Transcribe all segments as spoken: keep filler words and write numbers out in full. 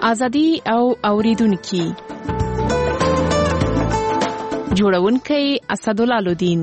ازادي او اوریدونکو جوړونکي اسدالله لودین.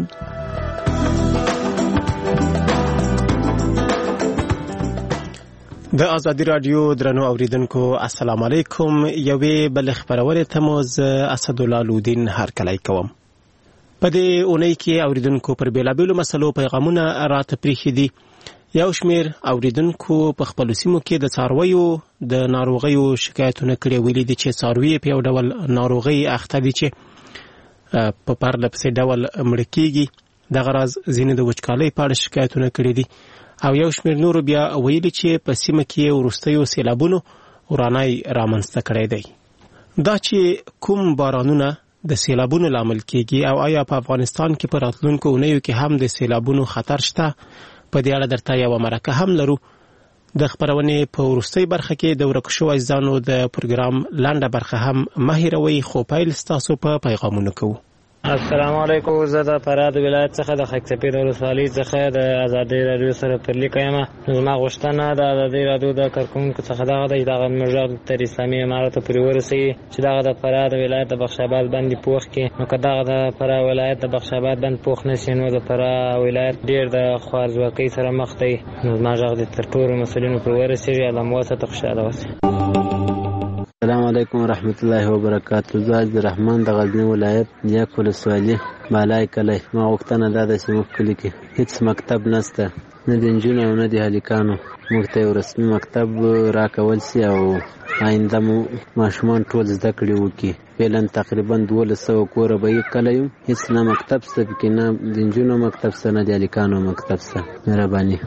د ازادي رادیو درنو اوریدونکو السلام علیکم. یوې بل خبرونه تموز اسدالله لودین هر کله کوم. په دې اونۍ کې اوریدونکو پر بیلابیلو مسلو پیغامونه راته پریښي دي. یو شمیر اوریدونکو په خپل سیمو کې د څارویو د ناروغیو شکایتونه کړي ویلي دي چې څاروي په یو ډول ناروغي اخته دي چې په پرله پسې ډول مړ کیږي. د غرض ځینې د وچکالۍ په اړه شکایتونه کړي دي او یو شمیر نور بیا ویلي چې په سیمه کې ورستیو سیلابونو ورانای رامنځته کړی دی. دا چې کوم بارانونه د سیلابونو لامل کیږي او آیا په افغانستان کې په راتلونکو اونیو کې هم د سیلابونو خطر شته، په دې اړه درته یو مرکه هم لرو. د خبرونې په ورستۍ برخه کې د ورک شوو عزیزانو د پروګرام لنډه برخه هم مه هېروئ، خو پیل ستاسو په پیغامونو کوو. السلام علیکم. زه د فراه د ولایت څخه د خاکسپیر ولسوالۍ څخه د ازادي رادیو سره پر لیک یم. زما غوښتنه د ازادي رادیو د کارکونکو څخه دغه دی چې دغه موږ تر اسلامي اماراتو پورې ورسوي چې دغه د فراه د ولایت د بخش آباد باندې پوخ کړي. نو که دغه د فراه ولایت د بخش آباد باندې پوخ نه شي نو د فراه ولایت ډېر د خوارځواکۍ سره مخ دی. نو زما غږ د تر ټولو مسؤلینو پورې ورسېږي. الله مو وساته، خوشحاله اوسئ. السلام علیکم ورحمت الله وبرکاته. زه عبد الرحمن د غزنی ولایت نیک ولسوالۍ بالای کلی. ما غوښتنه دا ده چې موږ کلي کې هیڅ مکتب نشته، نه د نجونو او نه د هلکانو. موږ ته یو رسمي مکتب راکول سي او آینده مو ماشومان ټول زده کړې وکړي. فعلا تقریبا دولس سوه کوره به یې کلی یم، هیڅ نه مکتب شته پکې، نه د نجونو مکتب شته نه د هلکانو مکتب شته. مهرباني.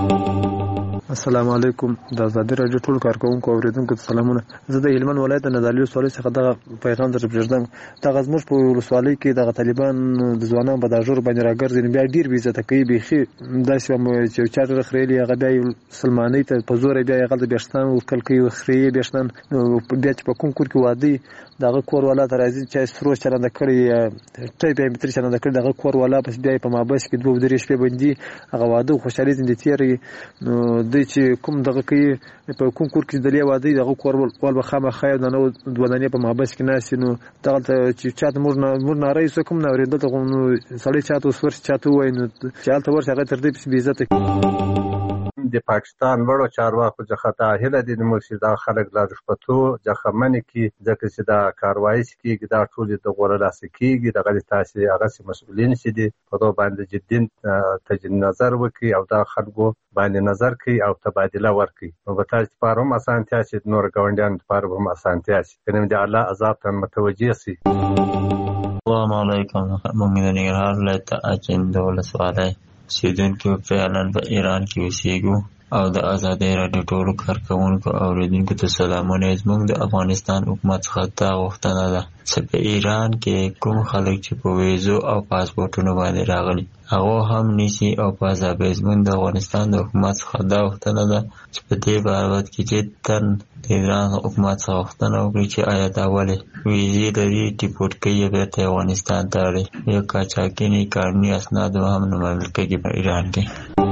السلام علیکم. د ازادي رادیو ټول کارکونکو او اوریدونکو ته سلامونه. زه د هلمند ولایت د نادعلي ولسوالۍ څخه دغه پیغام در پرېږدم. دغه زموږ په ولسوالۍ کې دغه طالبان د ځوانانو په داژور باندې راګرځي، بیا ډېر بې عزته کوي. بیخي داسې چې یو چا ډېره خریلي هغه بیا یو سلمانۍ ته په زوره بیا یې هغلته بېشتان ورکول کوي، خرې یې بېشتان. بیا چې په کوم کور کې واده دغه کور والا ته راځي چې سرو چلنده کړي، ټیپ یې متر چلنده کړي، دغه کور والا پس بیا په مابس کې دوه درې شپې بندي هغه واده خوشحالي زندګي تېروي. نو دوی چې کوم دغه کوي په کوم کور کې دلې واده دغه کور وال به خامخا یو دانه دوه دانې په مابس کې ناستي. نو دغلته چې چاته موږ نه موږ نارې څوک هم نه اورېدل، دلته نو سړی چاته اوس ورسي چاته ووایي نو چې هلته ورسي هغه تر دې پسې بې عزته. د پاکستان وړو چارواکو څخه دا هیله دي موږ چې دا خلک لا رشوتو څخه منع کړي، ځکه چې دا کاروایي چې کېږي دا ټول د غوره لاسه کېږي. دغه تاسې هغسې مسؤلین چې دي په دغه باندې جدي تجدید نظر وکړي او دا خلکو باندې نظر کوي او تبادله ورکړي. نو به تاسو لپاره هم اسانتیا شي، نور ګاونډیانو لپاره هم اسانتیا شي، کنه د الله عذاب ته متوجه شي. السلام علیکم. موږ د ننګرهار ولایت اچین د ولسوالۍ اوسېدونکي فعلا په ایران کې اوسېږو او د ازادۍ راډیو ټولو کارکوونکو او اوریدونکو ته سلامونه. زموږ د افغانستان حکومت څخه دا غوښتنه ده چې په ایران کې کوم خلک چې په ویزو او پاسپورټونو باندې راغلي هغه هم نیسي او په ازادۍ. زموږ د افغانستان د حکومت څخه دا غوښتنه ده چې په دې بابت کې جداً د ایران حکومت څخه غوښتنه وکړي چې آیا دا ولې ویزې لري ټیپورټ کوي بیرته افغانستان ته اړي یا قاچاقي قانوني اسناد هم نه منل کېږي په ایران کې.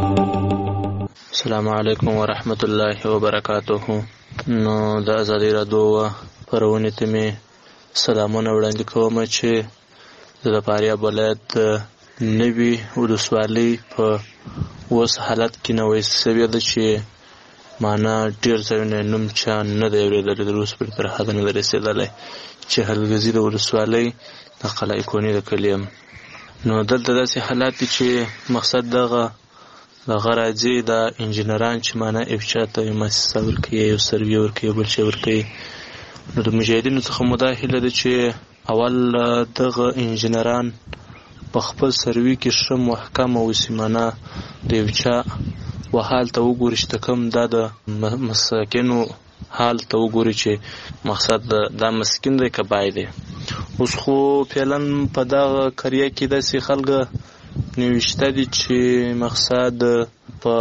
السلام علیکم ورحمت الله وبرکاته. نو د ازادي رادیو پرونې ته مې سلامونه وړاندې کوم چې د فاریاب ولایت نوي ولسوالۍ په اوس حالت کې نوې سوي ده چې معنا ډېر ځایونه نوم چا نه دی اورېدلی، تر اوسه پورې تر حده نه دی رسېدلی چې حلګزي د ولسوالۍ د قلعه کونې د کلي یم. نو دلته داسې حالات دي چې مقصد دغه دغه راځي د انجینران چې معنا افچا ته یو مؤسسه ورکوي، یو سروي ورکوي، بل شی ورکوي. نو د مجاهدینو څخه مو دا هیله ده چې اول دغه انجینران په خپل سروي کې ښه محکمه اوسي، معنا د یو چا وحال ته وګوري چې کوم دا د مساکینو حال ته وګوري چې مقصد دا مسکین دی که بای دی. اوس خو فعلا په دغه قریه کې داسې خلک نوشته دي چې مقصد په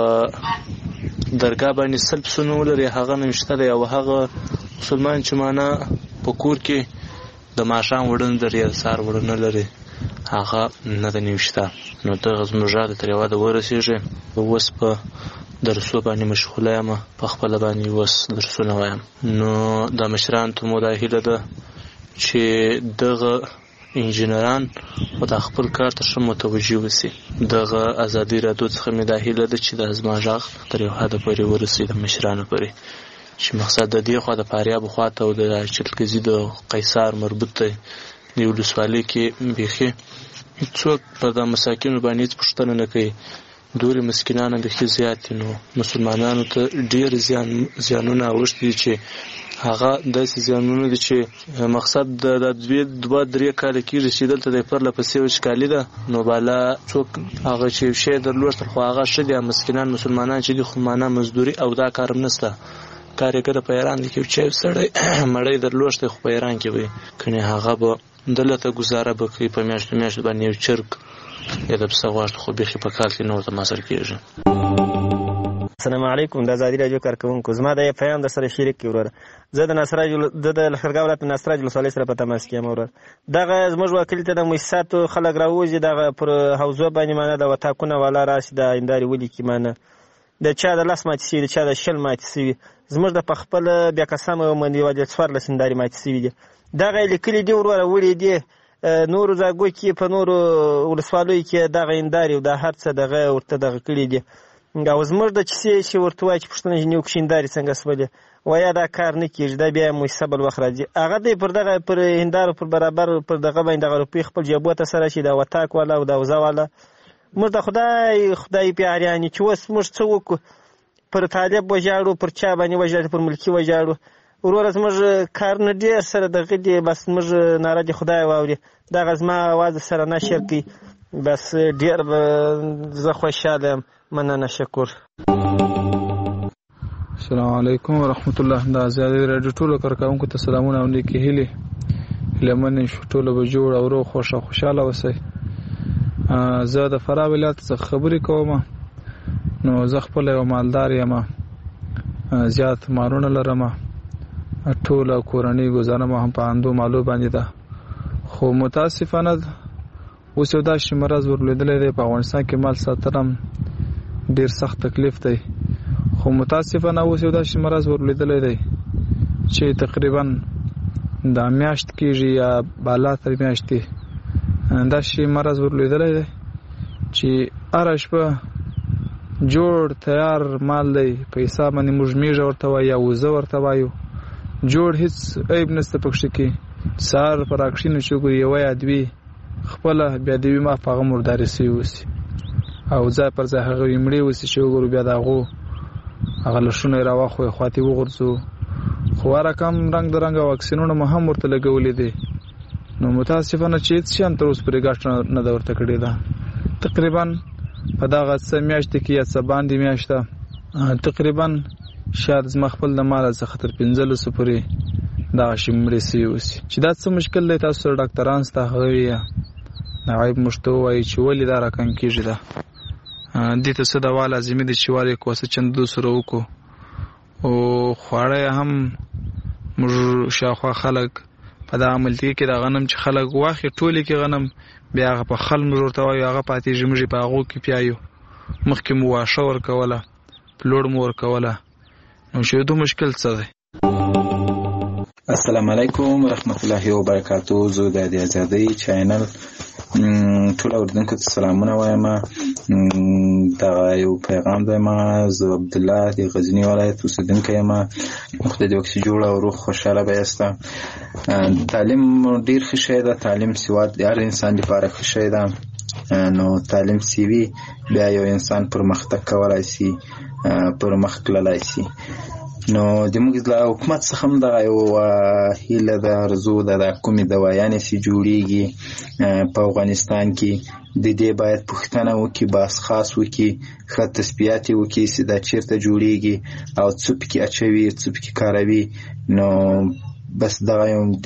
درګاه باندې سل پسونه ولري، هغه نوشته دی، او هغه مسلمان چې معنا په کور کې د ماښام وړن لري یا د سهار وړن نه لري هغه نه ده نوشته. نو دغه زموږ د تر هېواده ورسېږي. اوس په درسو باندې مشغوله یم، په خپله باندې اوس درسونه وایم. نو د مشرانو ته مو دا هیله ده چې دغه انجینران او د خپل کار ته ښه متوجه وسي. دغه ازادي راډیو څخه مې دا هیله ده چې د زما غږ تر یو حده پورې ورسي، د مشرانو پورې، چې مقصد د دې خوا د فاریاب خوا ته او د چلکزي د قیصار مربوط دی د ولسوالۍ کې بیخي څوک په د مساکینو باندې هېڅ پوښتنه نه کوي. دورې مسکینان بیخي زیات دي. نو مسلمانانو ته ډېر زیان زیانونه اوښتي دي چې هغه داسې زیانونه دي چې مقصد د دوه درې کاله کېږي چې دلته د پرله پسې وچکالي ده. نو بالا څوک هغه چې یو شی درلوښتل خو هغه ښه دي. مسکینان مسلمانان چې دي خو معنا مزدوري او دا کار هم نشته. کار یې کړی په ایران کې چې یو سړی مړی درلوښتی خو په ایران کې وي، کنې هغه به دلته ګزاره به کوي په میاشتو میاشتو باندې یو چرګ یا د پسه غوښه خو بیخي په کال کې نه ورته مصر کېږي. السلام علیکم. د ازادي راډیو کارکوونکو، زما د پیغام در سره شریک کړي وروره. زه د نصرات د لښکرګاه ولایت نصرات ولسوالۍ سره په تماس کې یم وروره. دغه زموږ وکیل ته د مؤسساتو خلک راوځي، دغه پر حوزو باندې مانه د وطاقونه والا راشي، د هندارې ولیکي مانه د چا د لاس ماتې شوي، د چا د شل ماتې شوي. زموږ د په خپل بیا قسم باندې د څوارلس هندارې ماتې شوي دي. دغه یې لیکلي دي وروره، وړي دي نورو ځایګو کې په نورو ولسوالیو کې دغه هندارې او دا هر څه دغه ورته دغه کړي دي. او زموږ د کیسې چې ورته وایي چې پوښتنه چې نیو کښې هندارې څنګه شولې، وایه دا کار نه کېږي، دا بیا مؤسسه بل وخت راځي. هغه دی پر دغه پر هندارو پر برابر پر دغه باندې دغه روپۍ خپل جیبو ته سره شي، د وطاق والا او د اوزه والا. موږ د خدای خدای پیاریان چې اوس موږ څه وکړو، پر طالب وژاړو، پر چا باندې وژاړو، پر ملکي وژاړو. وروره زموږ کارونه ډېر سره دغه دي، بس موږ ناره دې خدای واوري. دغه زما اواز سره نشر کوي، بس ډېر به زه خوشحاله یم. مننه، شکر. السلام علیکم ورحمت الله. د ازادي راډیو ټولو کارکوونکو ته سلامونه او نیکې هیلې. هیله من شو ټوله به جوړ او روغ خوښ او خوشحاله اوسئ. زه د فراه ولایت څخه خبرې کوم. نو زه خپله یو مالدار یم، زیات مالونه لرم، ټوله کورنۍ ګزاره مو هم په اندو مالو باندې ده. خو متاسفانه اوس یو داسې مرض ورلوېدلی دی په افغانستان کې، مال ساتل هم ډېر سخت تکلیف دی. خو متاسفانه اوس یو داسې مرض ورلوېدلی دی چې تقریبا دا میاشت کېږي یا بالا تر میاشتې داسې مرض ورلوېدلی دی چې هره شپه جوړ تیار مال دی، په حساب باندې موږ میږه ورته وایو یا وزه ورته وایو، جوړ هېڅ عیب نشته پکښې کې. سهار په راکښینو چې وګوري یوه یا دوې خپله بیا د یوې ما په هغه مردارې سوي اوسي او ځای پر ځای هغه یې مړې اوسي چې وګورو بیا د هغو هغه لشونه یې راواخلو خواته یې وغورځو. خو هر رقم رنګ د رنګه واکسینونه مو هم ورته لګولي دي. نو متاسفانه چې هېڅ شي هم تر اوسه پورې ګټه نه ده ورته کړې ده. تقریبا په دغه څه میاشتې کې یا څه باندې میاشته تقریبا شاید زما خپل د ماله څخه تر پنځلسو پورې دغه شي مړې سوي اوسي. چې دا څه مشکل دی تاسو سره ډاکټران شته، هغه وایي هغه یې موږ ته ووایي چې ولې دا رقم کېږي. ده دې ته څه دوا لازمي ده چې ولې کوڅه چندو سره وکړو. او خواړه یې هم موږ شاوخوا خلک په دغه ملتګي کې د غنم چې خلک واخلي ټولې کې غنم، بیا هغه په خل موږ ورته وایو، هغه پاتېږي موږ یې په هغو کې پیایو. مخکې مو واښه ورکوله، پلوړ مو ورکوله. نو شیدو مشکل څه دی؟ السلام علیکم ورحمت الله وبرکاتو. زه د ازادۍ چینل ټول اوریدونکو ته سلامونه وایم. دغه یو پیغام دی، ما زه عبدالله د غزني ولایت اوسېدونکی یم. خدای دې وکړي چې جوړ او روغ خوشحاله به یاست. تعلیم ډېر ښه شی ده، تعلیم سواد د هر انسان لپاره ښه شی ده. نو تعلیم سوي بیا یو انسان پرمختګ کولی شي، پرمخ تللی شي. نو د موږ له حکومت څخه هم دغه یو هیله ده، ارزو ده، د کومې دوايانې چې جوړېږي په افغانستان کې د دې باید پوښتنه وکړي، بحث خاص وکړي، ښه تثبیات یې وکړي چې دا چېرته جوړېږي او څه پکې اچوي، څه پکې کاروي. نو بس دغه یو د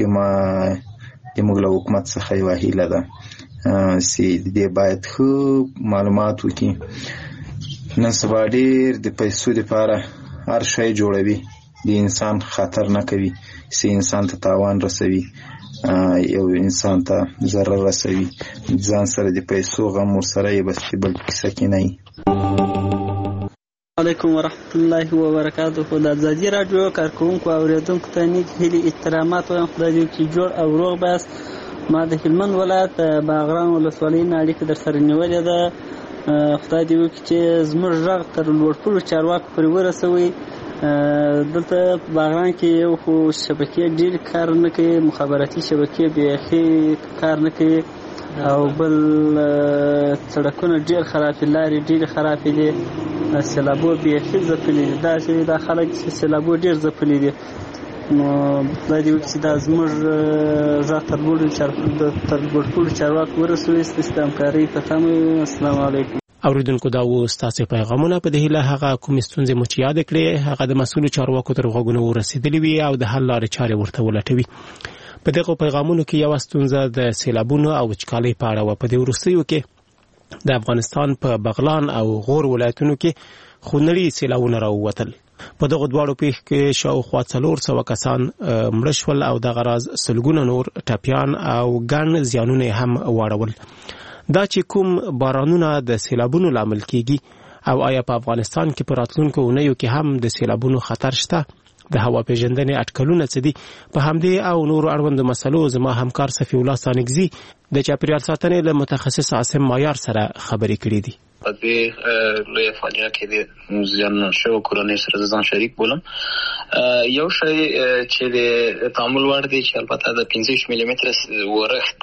موږ له حکومت څخه یوه هیله ده چې د دې باید ښه معلومات وکړي. نن سبا ډېر د پیسو دپاره هر شی جوړوي، د انسان خطر نه کوي چې انسان ته تاوان رسوي، یو انسان ته ضرر رسوي. ځان سره د پیسو غم ورسره یې بس چې بل کیسه کې نه وي. علیکم ورحمت الله وبرکاته. د ازادي راډیو کارکونکو اوریدونکو ته نیک هیلې احترامات وایم. خدای دې وکړي جوړ او روغ بس. ما د هلمند ولایت باغران ولسوالۍ نه اړیکه در سره نیولې ده. خدای دې وکړي چې زموږ غږ تر لوړپوړو چارواکو پورې ورسوي. دلته باغران کې یو خو شبکې ډېر کار نه کوي، مخابراتي شبکې بیخي کار نه کوي، او بل سړکونه ډېر خراب دي، لارې ډېرې خرابې دي، سیلابو بیخي ځپلي دي. داسې دا خلک چې سیلابو ډېر ځپلي دي. نو خدای دې وکړي چې دا زموږ غږ تر لوړپوړو چارواکو ورسوي. ستاسو د همکارۍ په تمه. السلام علیکم. اوریدونکو دا و ستاسو پیغامونه. په دې هیله هغه کوم ستونزې مو چې یاد کړې هغه د مسؤلو چارواکو تر غوږونو ورسېدلې وي او د حل لارې چارې ورته ولټوي. په دغه پیغامونو کې یو ستونزه د سیلابونو او وچکالۍ په اړه و. په دې وروستیو کې د افغانستان په بغلان او غور ولایتونو کې خونړي سیلابونه راووتل. په دغه دواړو پیښو کې شاوخوا څلور سوه کسان مړه شول او دغه راز سلګونه نور ټپیان او ګڼ زیانونه هم واړول. دا چې کوم بارانونه د سیلابونو لامل کیږي او آیا په افغانستان کې په راتلونکو اونیو کې هم د سیلابونو خطر شته؟ د هوا پیژندنې اټکلونه څه دي؟ په همدې او نورو اړوندو مسلو زما همکار صفي الله سانګزي د چاپیریال ساتنې له متخصص عاصم مایار سره خبرې کړې دي. په دې لوی فاجعه کې د زیان شوو کورنۍ سره ځان شریک بولم. یو شی چې د تعامل وړ دی چې البته د پنځه ویشت ملي متره ورښت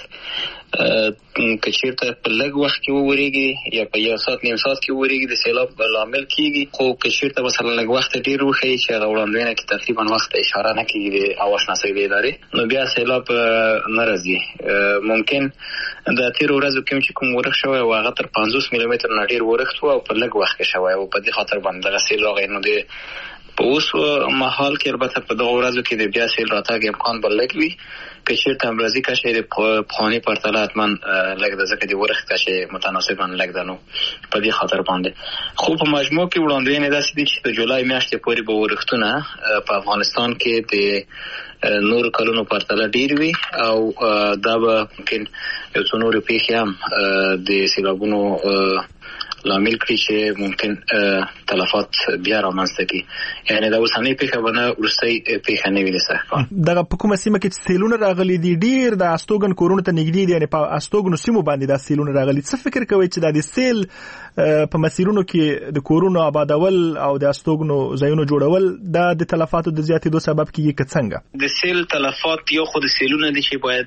که چېرته په لږ وخت کې وورېږي یا په یو ساعت نیم ساعت کې وورېږي د سیلاب لامل کېږي. خو که چېرته مثلا لږ وخت ډېر وښیي چې هغه وړاندوینه کې تقریبا وخت اشاره نه کېږي د هواشناسۍ د ادارې، نو بیا سیلاب نه راځي. ممکن د تېرو ورځو کې چې کوم ورښت شوی و هغه تر پنځوس ملي متره نه ډېر ورښت و او په لږ وخت کې شوی و. په دې خاطر باندې دغه سیل راغی. نو د په اوس مهال کې البته په دغه ورځو کې د بیا سیل راتګ امکان به لږ وي. که چېرته امراضي کچه د پخواني پرتله حتما لږ ده، ځکه د ورښت کچه متناسبا لږ ده. نو په دې خاطر باندې خو په مجموع کې وړاندوینې داسې دي چې د جولای میاشتې پورې به ورښتونه په افغانستان کې د نور کلونو پرتله ډیر وي او دا به ممکن یو څو نورې پیښې هم د سیلابونو لامل کړي چې ممکن تلفات بیا رامنځته کړي. یعنې دا اوسنۍ پیښه به نه وروستۍ پیښه نه وي د سږکال. دغه په کومه سیمه کې چې سیلونه راغلي دي ډېر د استوګن کورونو ته نږدې دي، یعنې په استوګنو سیمو باندې دا سیلونه راغلي. څه فکر کوئ چې دا د سیل په مسیرونو کې د کورونو آبادول او د استوګنو ځایونو جوړول دا د تلفاتو د زیاتېدو سبب کیږي که څنګه؟ د سیل تلفات یو خو د سیلونه دي چې باید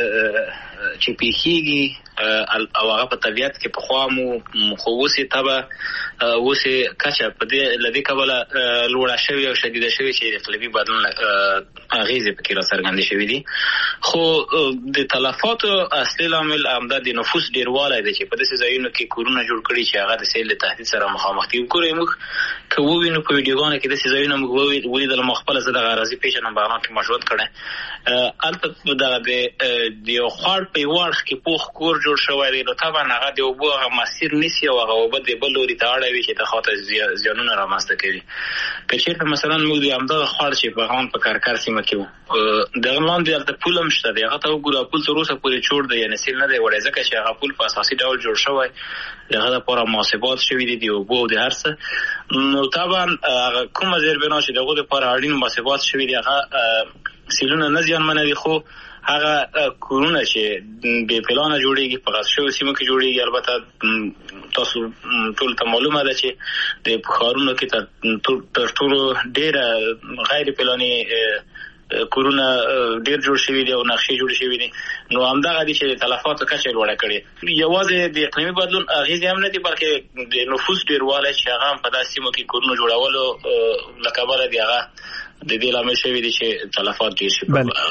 چې پیښیږي او هغه په طبیعت کې پخوا مو خو اوس یې طبعه اوس یې کچه په دې له دې کبله لوړه شوې او شدیده شوې چې د اقلیمي بدلون اغېزې پکې راڅرګندې شوې دي. خو د تلفاتو اصلي لامل همدا د نفوس ډېروالی دی چې په داسې ځایونو کې کورونه جوړ کړي چې هغه د سیل د تهدید سره مخامخ دي. وګورئ موږ که ووینو په ویډیوګانو کې داسې ځایونه موږ ولیدل. ما خپله زه دغه اراضي پېژنم، بغلان کې ما ژوند کړی. هلته دغه د یو خوړ په یو اړخ کې پوخ کور جوړ شوی دی. نو طبعا هغه د اوبو هغه مسیر نیسي او هغه اوبه د بل لوري ته اړوي چې د خاطر زیانونه رامنځته کوي. که چېرته مثلا موږ د همدغه خوړ چې بغلان په کرکر سیمه کې وو دغه لاندې هلته پول هم شته دی، هغه ته وګوره پول تر اوسه پورې چور دی، یعنې سیل نه دی وړی، ځکه چې هغه پول په اساسي ډول جوړ شوی، د هغه دپاره محاسبات شوي دي د اوبو او د هر څه. نو طبعا هغه کومه زیربنا چې د هغو دپاره اړین محاسبات شوي دي هغه سیلونه نه زیانمنه دي. خو هغه کورونه چې بې پلانه جوړېږي په غصب شویو سیمو کې جوړېږي. البته تاسو ټول ته معلومه ده چې د ښارونو کې تر ټولو ډېره غیر پلاني کورونه ډېر جوړ شوي دي او نقشې جوړ شوي دي. نو همدغه دي چې د تلفاتو کچه یې لوړه کړې. یوازې د اقلیمي بدلون اغېزې هم نه دي، بلکې د نفوس ډېروالی چې هغه هم په داسې سیمو کې کورونو جوړولو له کبله د هغه د دې لامل شوی دی چې تلفات ډېر شي.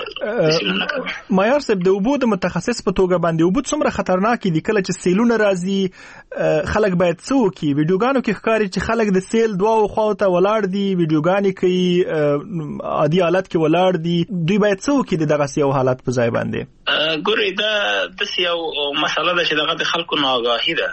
مایار صاحب، د اوبو د متخصص په توګه باندې اوبه څومره خطرناکې دي؟ کله چې سیلونه راځي خلک باید څه وکړي؟ ویډیوګانو کې ښکاري چې خلک د سیل دواړو خواو ته ولاړ دي، ویډیوګانې کوي، عادي حالت کې ولاړ دي. دوی باید څه وکړي د دغسې یو حالت په ځای باندې؟ ګورئ، دا داسې یو مسله ده چې دغه د خلکو ناآګاهي ده.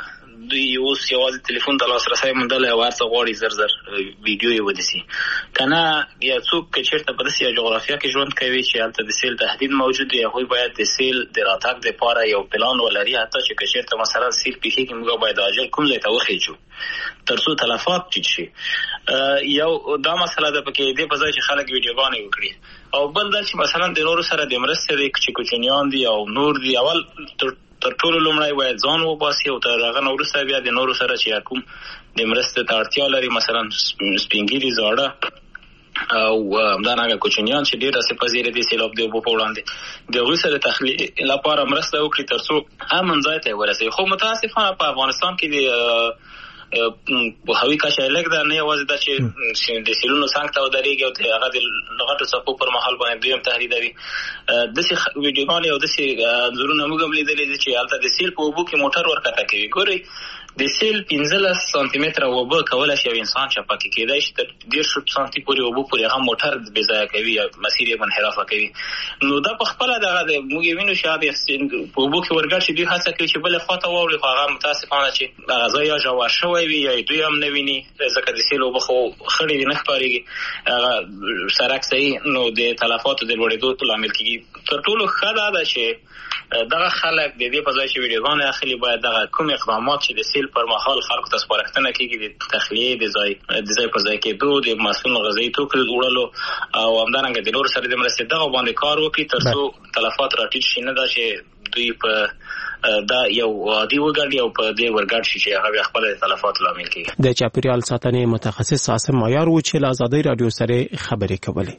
دوی اوس یوازې ټلیفون ته لاسرسی موندلی او هر څه غواړي زر زر ویډیو یې ودیسي که نه یا څوک که چېرته په داسې یوه جغرافیه کې ژوند کوي چې هلته د سیل تهدید موجود وي هغوی باید د سیل د راتګ دپاره یو پلان ولري حتی چې که چېرته مثلا سیل پیښېږي موږ باید عاجل کوم ځای ته وخېږو تر څو تلفات ټیټ شي یو دا مسله ده پکې دې په ځای چې خلک ویډیوګانې وکړي او بل دا چې مثلا د نورو سره د مرستې دی چې کوچنیان دي او نور دي اول تر ټولو لومړی باید ځان وباسي او تر هغه نه وروسته بیا د نورو سره چې کوم د مرستې ته اړتیا لري مثلا سپین ږیري زاړه او همدارنګه کوچنیان چې ډېر هسې پذیره دي سیلاب د اوبو په وړاندې د هغوی سره د تخلیې لپاره مرسته وکړي تر څو امن ځای ته یې ورسوي خو متاسفانه په افغانستان کې د هوایي کچه لږ ده نه یوازې دا چې د سیلونو څنګ ته ودرېږي او د هغه د غټو څپو پر مهال باندې دوی هم تهدیدوي داسې ویډیوګانې او داسې انځورونه موږ هم لیدلي دي چې هلته د سیل په اوبو کې موټر ورکښته کوي ګورئ د سیل پنځلس سانتي متره اوبه کولی شي یو انسان چپه کړي کېدای شي تر دېرشو سانتي پورې اوبو پورې هغه موټر بې ځایه کوي یا مسیر یې منحرافه کوي نو دا په خپله دغه د موږ یې وینو چې په اوبو کې ورګډ شي دوی هڅه کوي چې بلې خوا ته واوړي خو هغه متاسفانه چې هغه ځای یا ژور شوی وي یا دوی هم نه ویني ځکه د سیل اوبه خو خړې دي نه ښکارېږي هغه سرک صحیح نو د تلفاتو د لوړېدو لامل کېږي تر ټولو ښه دا ده چې دغه خلک د دې په ځای چې ویډیوګانې اخلي باید دغه کوم اقدامات چې د سیل پر مهال خلکو ته سپارښتنه کېږي د تخلیې د ځای د ځای پر ځای کېدو د مسؤل غذایي توکو د وړلو او همدارنګه د نورو سره د مرستې دغه باندې کار وکړي تر څو تلفات راټیټ شي نه دا چې دوی په دا یو عادي وګڼي او په دې ورګډ شي چې هغه بیا خپله د تلفاتو لامل کېږي د چاپېریال ساتنې متخصص عاصم معیار و چې له ازادۍ راډیو سره خبرې کولې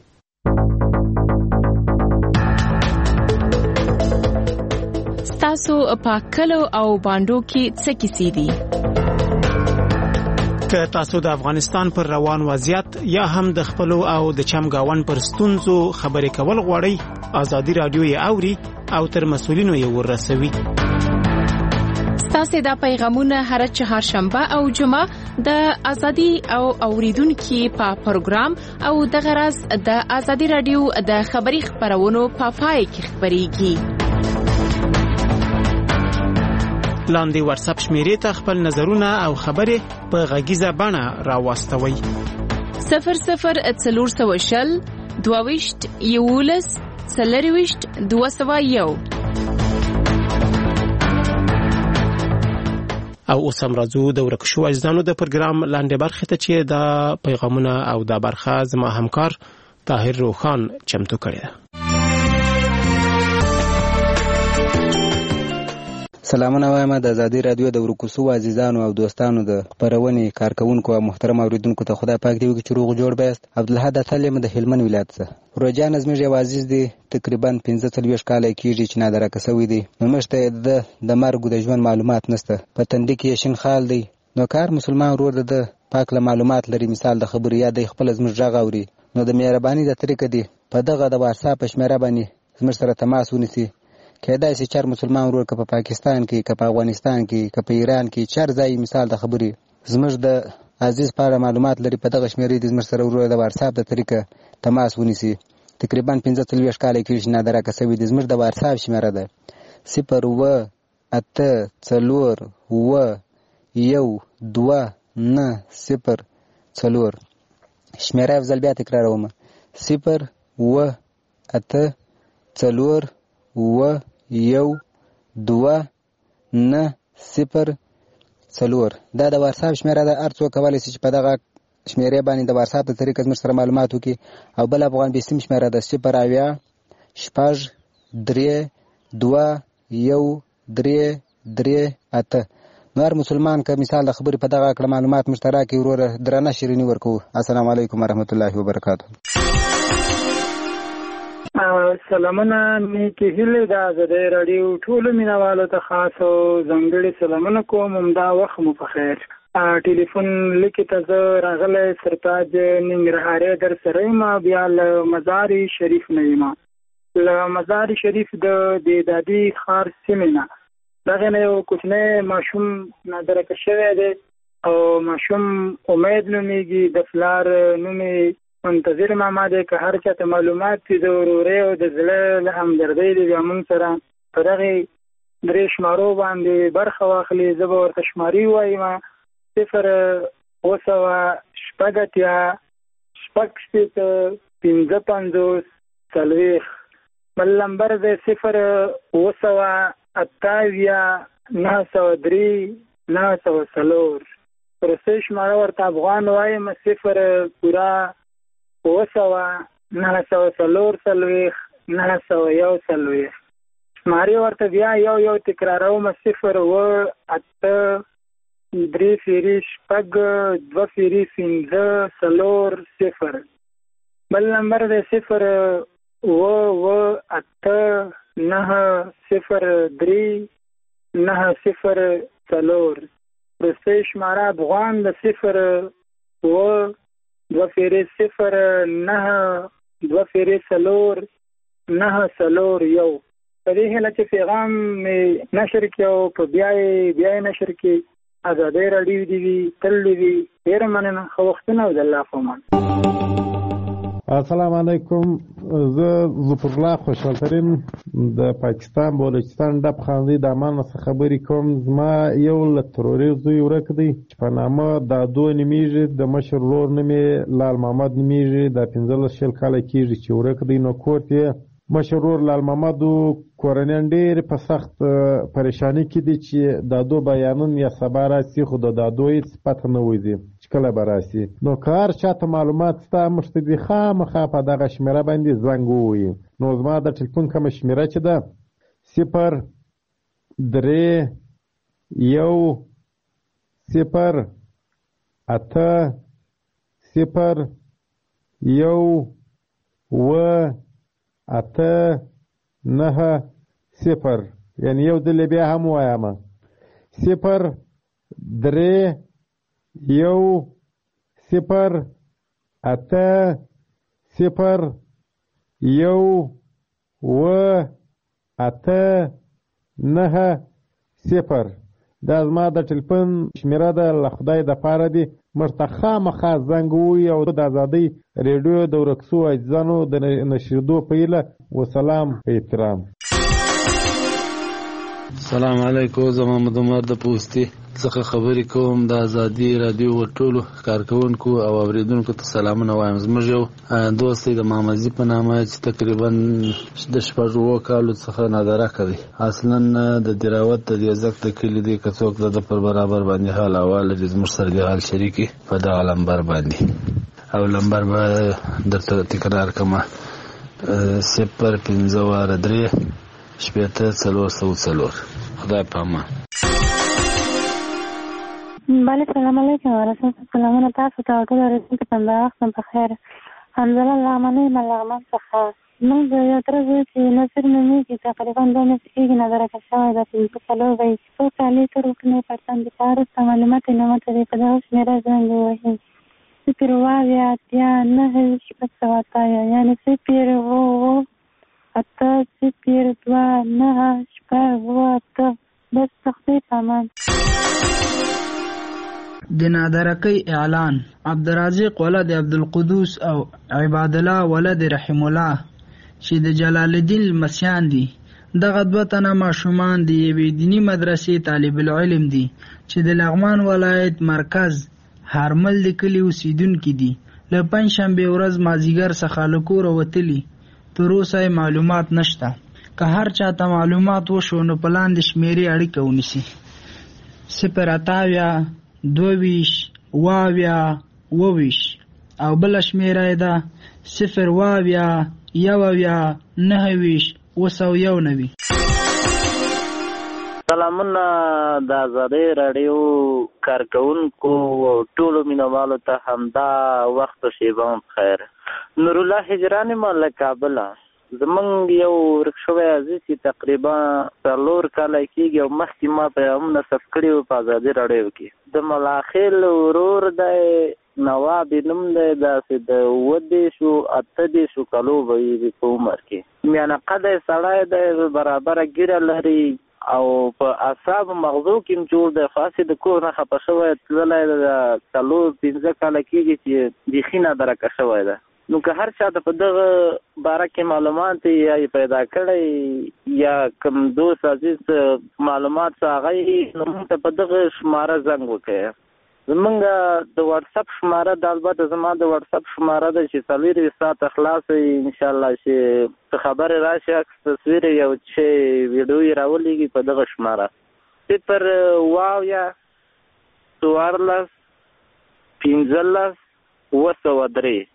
تاسو په کلو او باندو کې څه کیسې دي که تاسو د افغانستان پر روان وضعیت یا هم د خپلو او د چمګاون پر ستونزو خبرې کول غواړئ ازادي راډیو یې اوري او تر مسؤلینو یې ورسوي تاسو دا پیغامونه هر چهارشنبه او جمعه د ازادي او اوریدونکو په پروګرام او د غرض د ازادي راډیو د خبري خبرونو په پای کې خبريږي لاندې واتس اپ شمیرې ته خپل نظرونه او خبرې په غږیزه بڼه راوستوئ صفر صفر څلور سوه شل دوه ویشت یولس څلور ویشت دوه سوه یو او اوس هم راځو د ورک شوو اجزانو د پروګرام لاندې برخې ته چې دا پیغامونه او دا برخه زما همکار طاهر روخان چمتو کړی ده سلامونه وایم د ازادي رادیو د ورکوسو عزیزانو او دوستانو د خبرونې کارکونکو او محترم اوریدونکو ته خدای پاک دی چې روغ جوړ بیاست عبدالحد اتل د هلمند ولایت څخه روجان زموږ یو عزیز دی تقریبا پنځه څلوېښت کاله کېږي چې نادرکه شوی دی نو موږ ته د د مرګ د ژوند معلومات نشته په تندي کې شین خال دی نو کار مسلمان ورور د پاک له معلومات لري مثال د خبري یا د خپل زموږ غږ اوري نو د مهرباني د طریقې دی په دغه د واتس اپ شمیره باندې زموږ سره تماس ونیسي کېدای شي چې مسلمان ورور که په پاکستان کې که په افغانستان کې که په ایران کې چر ځای مثال د خبري زموږ د عزیز پاره معلومات لري په دغه شمیرې د زموږ سره ورور د واتس اپ د طریقې تماس ونیسي تقریبا پنځه څلوېښت کاله کېږي نادرکه شوی دی زموږ د واتس اپ شمیره ده صفر اوه اته څلور اوه یو دوه نه صفر څلور شمیره یو ځل بیا تکراروم صفر اوه اته څلور اوه یو دوه نه صفر څلور دا د واتس اپ شمیره ده هر څوک کولی شي چې په دغه شمیرې باندې د واتس اپ د طریقې زموږ سره معلومات وکړي او بل افغان بیسیم شمیره ده صفر اویا شپږ درې دوه یو درې درې اته نو هر مسلمان که مثال د خبرې په دغه کړه معلومات مشترک کړي وروره درنه شیریني ورکوو السلام علیکم ورحمت الله وبرکاته سلامونه مې کې هیلې د ازادۍ راډیو ټولو مینوالو ته خاص او ځانګړي سلامونه کوم همدا وخت مو په خیر ټلیفون لیکې ته زه راغلی سرتاج ننګرهارۍ در سره یم بیا له مزار شریف نه یم له مزار شریف د دادي ښار سیمې نه دغه نه یو کوچنی ماشوم نادرکه شوی دی او ماشوم امید نومیږي د پلار نوم منتظر ماما دی که هر چاته معلومات دي د ورورۍ او د زړه له همدردۍ دی بیا موږ سره په دغې درې شمارو باندې برخه واخلي زه به ورته شماري وایم. صفر اوه سوه شپږ اتیا شپږ شپېته پنځه پنځوس څلوېښت. بل نمبر دی صفر اوه سوه اته اویا نهه سوه درې نهه سوه څلور. وروستۍ شماره ورته افغان وایم صفر پوره اوه سوه نهه سوه څلور څلوېښت نهه سوه یو څلوېښت. شمارې ورته بیا یو یو تکراروم صفر اوه اته درې فیري شپږ دوه فیري پنځه څلور صفر. بل نمبر دی صفر اوه اوه اته نهه صفر درې نهه صفر څلور. وروستۍ شماره افغان د صفر اوه دوه فیرې صفر نهه دوه فیرې څلور نهه څلور یو. په دې هیله چې پیغام مې نشر کړي او په بیا یې بیا یې نشر کړي. ازادۍ راډیو دې وي تل دې وي. ډېره مننه. ښه وختونه او د الله په امان. السلام علیکم. زه ظفر الله خوشحال ترین د پاکستان بلوچستان ډب خاندي د امان څخه خبرې کوم. زما یو له ترورې زوی ورک دی چې په نامه دادو نومیږي. د مشر ورور نوم یې لال محمد نومیږي. دا پنځلس شل کاله کېږي چې ورک دی. نو کور ته مشر ورور لال محمد کورنیان ډېر په سخت پریشانی کې دي چې دادو بیانون یا سبا راسي خو د دادو هېڅ پته نه وځي چې کله به راسي. نو که هر چاته معلومات ستا موږ ته دې خامخا په دغه شمېره باندې زنګ ووهي. نو زما د ټلیفون کومه شمېره چې ده صفر درې یو صفر اته صفر یو اوه اته نهه صفر. یعنی یو ځل بیا هم وایم صفر درې یو صفر اته صفر یو اوه اته نهه صفر. دا زما د ټلیفون شمېره ده. له خدای دپاره دې موږ ته خامخا زنګ ووهي او د ازادۍ ریډیو د ورک سوو عزیزانو د نشریدو په هیله. وسلام په احترام. السلام علیکم. زه محمد عمر د پوستي څخه خبرې کوم. د ازادي راډیو ټولو کارکونکو او اوریدونکو ته سلامونه وایم. زموږ یو دوست دی د محمدزي په نامه چې تقریبا د شپږ اووه کالو څخه نادره کوي. اصلا د دراوت د دیزک د کلي دی. که څوک د پر برابر باندې حال احوال لري زموږ سره د حال شریکي په دغه لمبر باندې. او لمبر به درته تکرار کومه صفر پنځه واره درې شپېته څلور سوه څلور. خدای په امان. بله سلام علیکم ورحمت سلامونه تاسو ته او ټول اورېدونکو ته د وخت په خیر. حمزله له امنۍ نه لغمان څخه. موږ د یو تره زوی چې نصیر نومېږي تقریبا دوه میاشتې کېږي نادره کړ شوی ده. پنځه څلور به یې څو کالې تېر وکړي پرتم د کار وروسته معلومات یې نه ماته دی. په دغه شمېره زنګ ووهي صفر اوه اویا اتیا نهه شپږ سوه اته یعنې صفر اوه اوه اته صفر دوه نهه شپږ اوه اته. بس سختۍ په امان. د نادرکۍ اعلان. عبدالرازق ولد عبدالقدوس او عباد الله ولد رحم الله چې د جلال الدین لمسیان دي. دغه دوه تنه ماشومان د یوې دیني مدرسې طالب العلم دي چې د لغمان ولایت مرکز هرمل د کلي اوسیدونکي دي. له پنجشنبې ورځ مازدیګر څخه له کوره وتلي. تر اوسه یې معلومات نشته. که هر چاته معلومات وشو نو په لاندې شمېرې اړیکه ونیسي. صفر اته اویا دوه ویشت اوه اویا اوه ویشت او بله شمېره یې ده صفر اوه اویا یو اویا نهه ویشت اوه سوه یو نوي. سلامونه د ازادۍ راډیو کارکونکو او ټولو مینوالو ته همدا وخت شیبه هم خیر. نورالله هجران ما له کابله. زمونږ یو ورک شوی عزیز چې تقریبا څلور کاله کېږي او مخکې ما پیغامونه ثبت کړي وو په ازادي راډیو کې. د ملاخیل ورور دی نواب یې نوم دی. داسې د اووه دېرشو اته دېرشو کالو به وي په عمر کې. میانه قده سړی دی برابره ږیره لري او په اعصابو مغزو کې هم جوړ دی. خاصې د کور نه خفه شوی تللی د څلور پنځه کاله کېږي چې بیخي نادرکه شوی ده. نو که هر چا د په دغه باره کې معلومات یا پیدا کړی یا کوم دوست عزیز معلومات څه هغه نو موږ ته په دغه شماره زنګ وکړئ. زمونږ د واتساپ شماره د البته زما د واتساپ شماره ده چې څلورویشت ساعته خلاصه وي انشاءالله چې څه خبرې راشي عکس تصویر یو چې ویډیو یې راولېږي په دغه شماره صفر واو یا څوارلس پنځلس اوه سوه درې.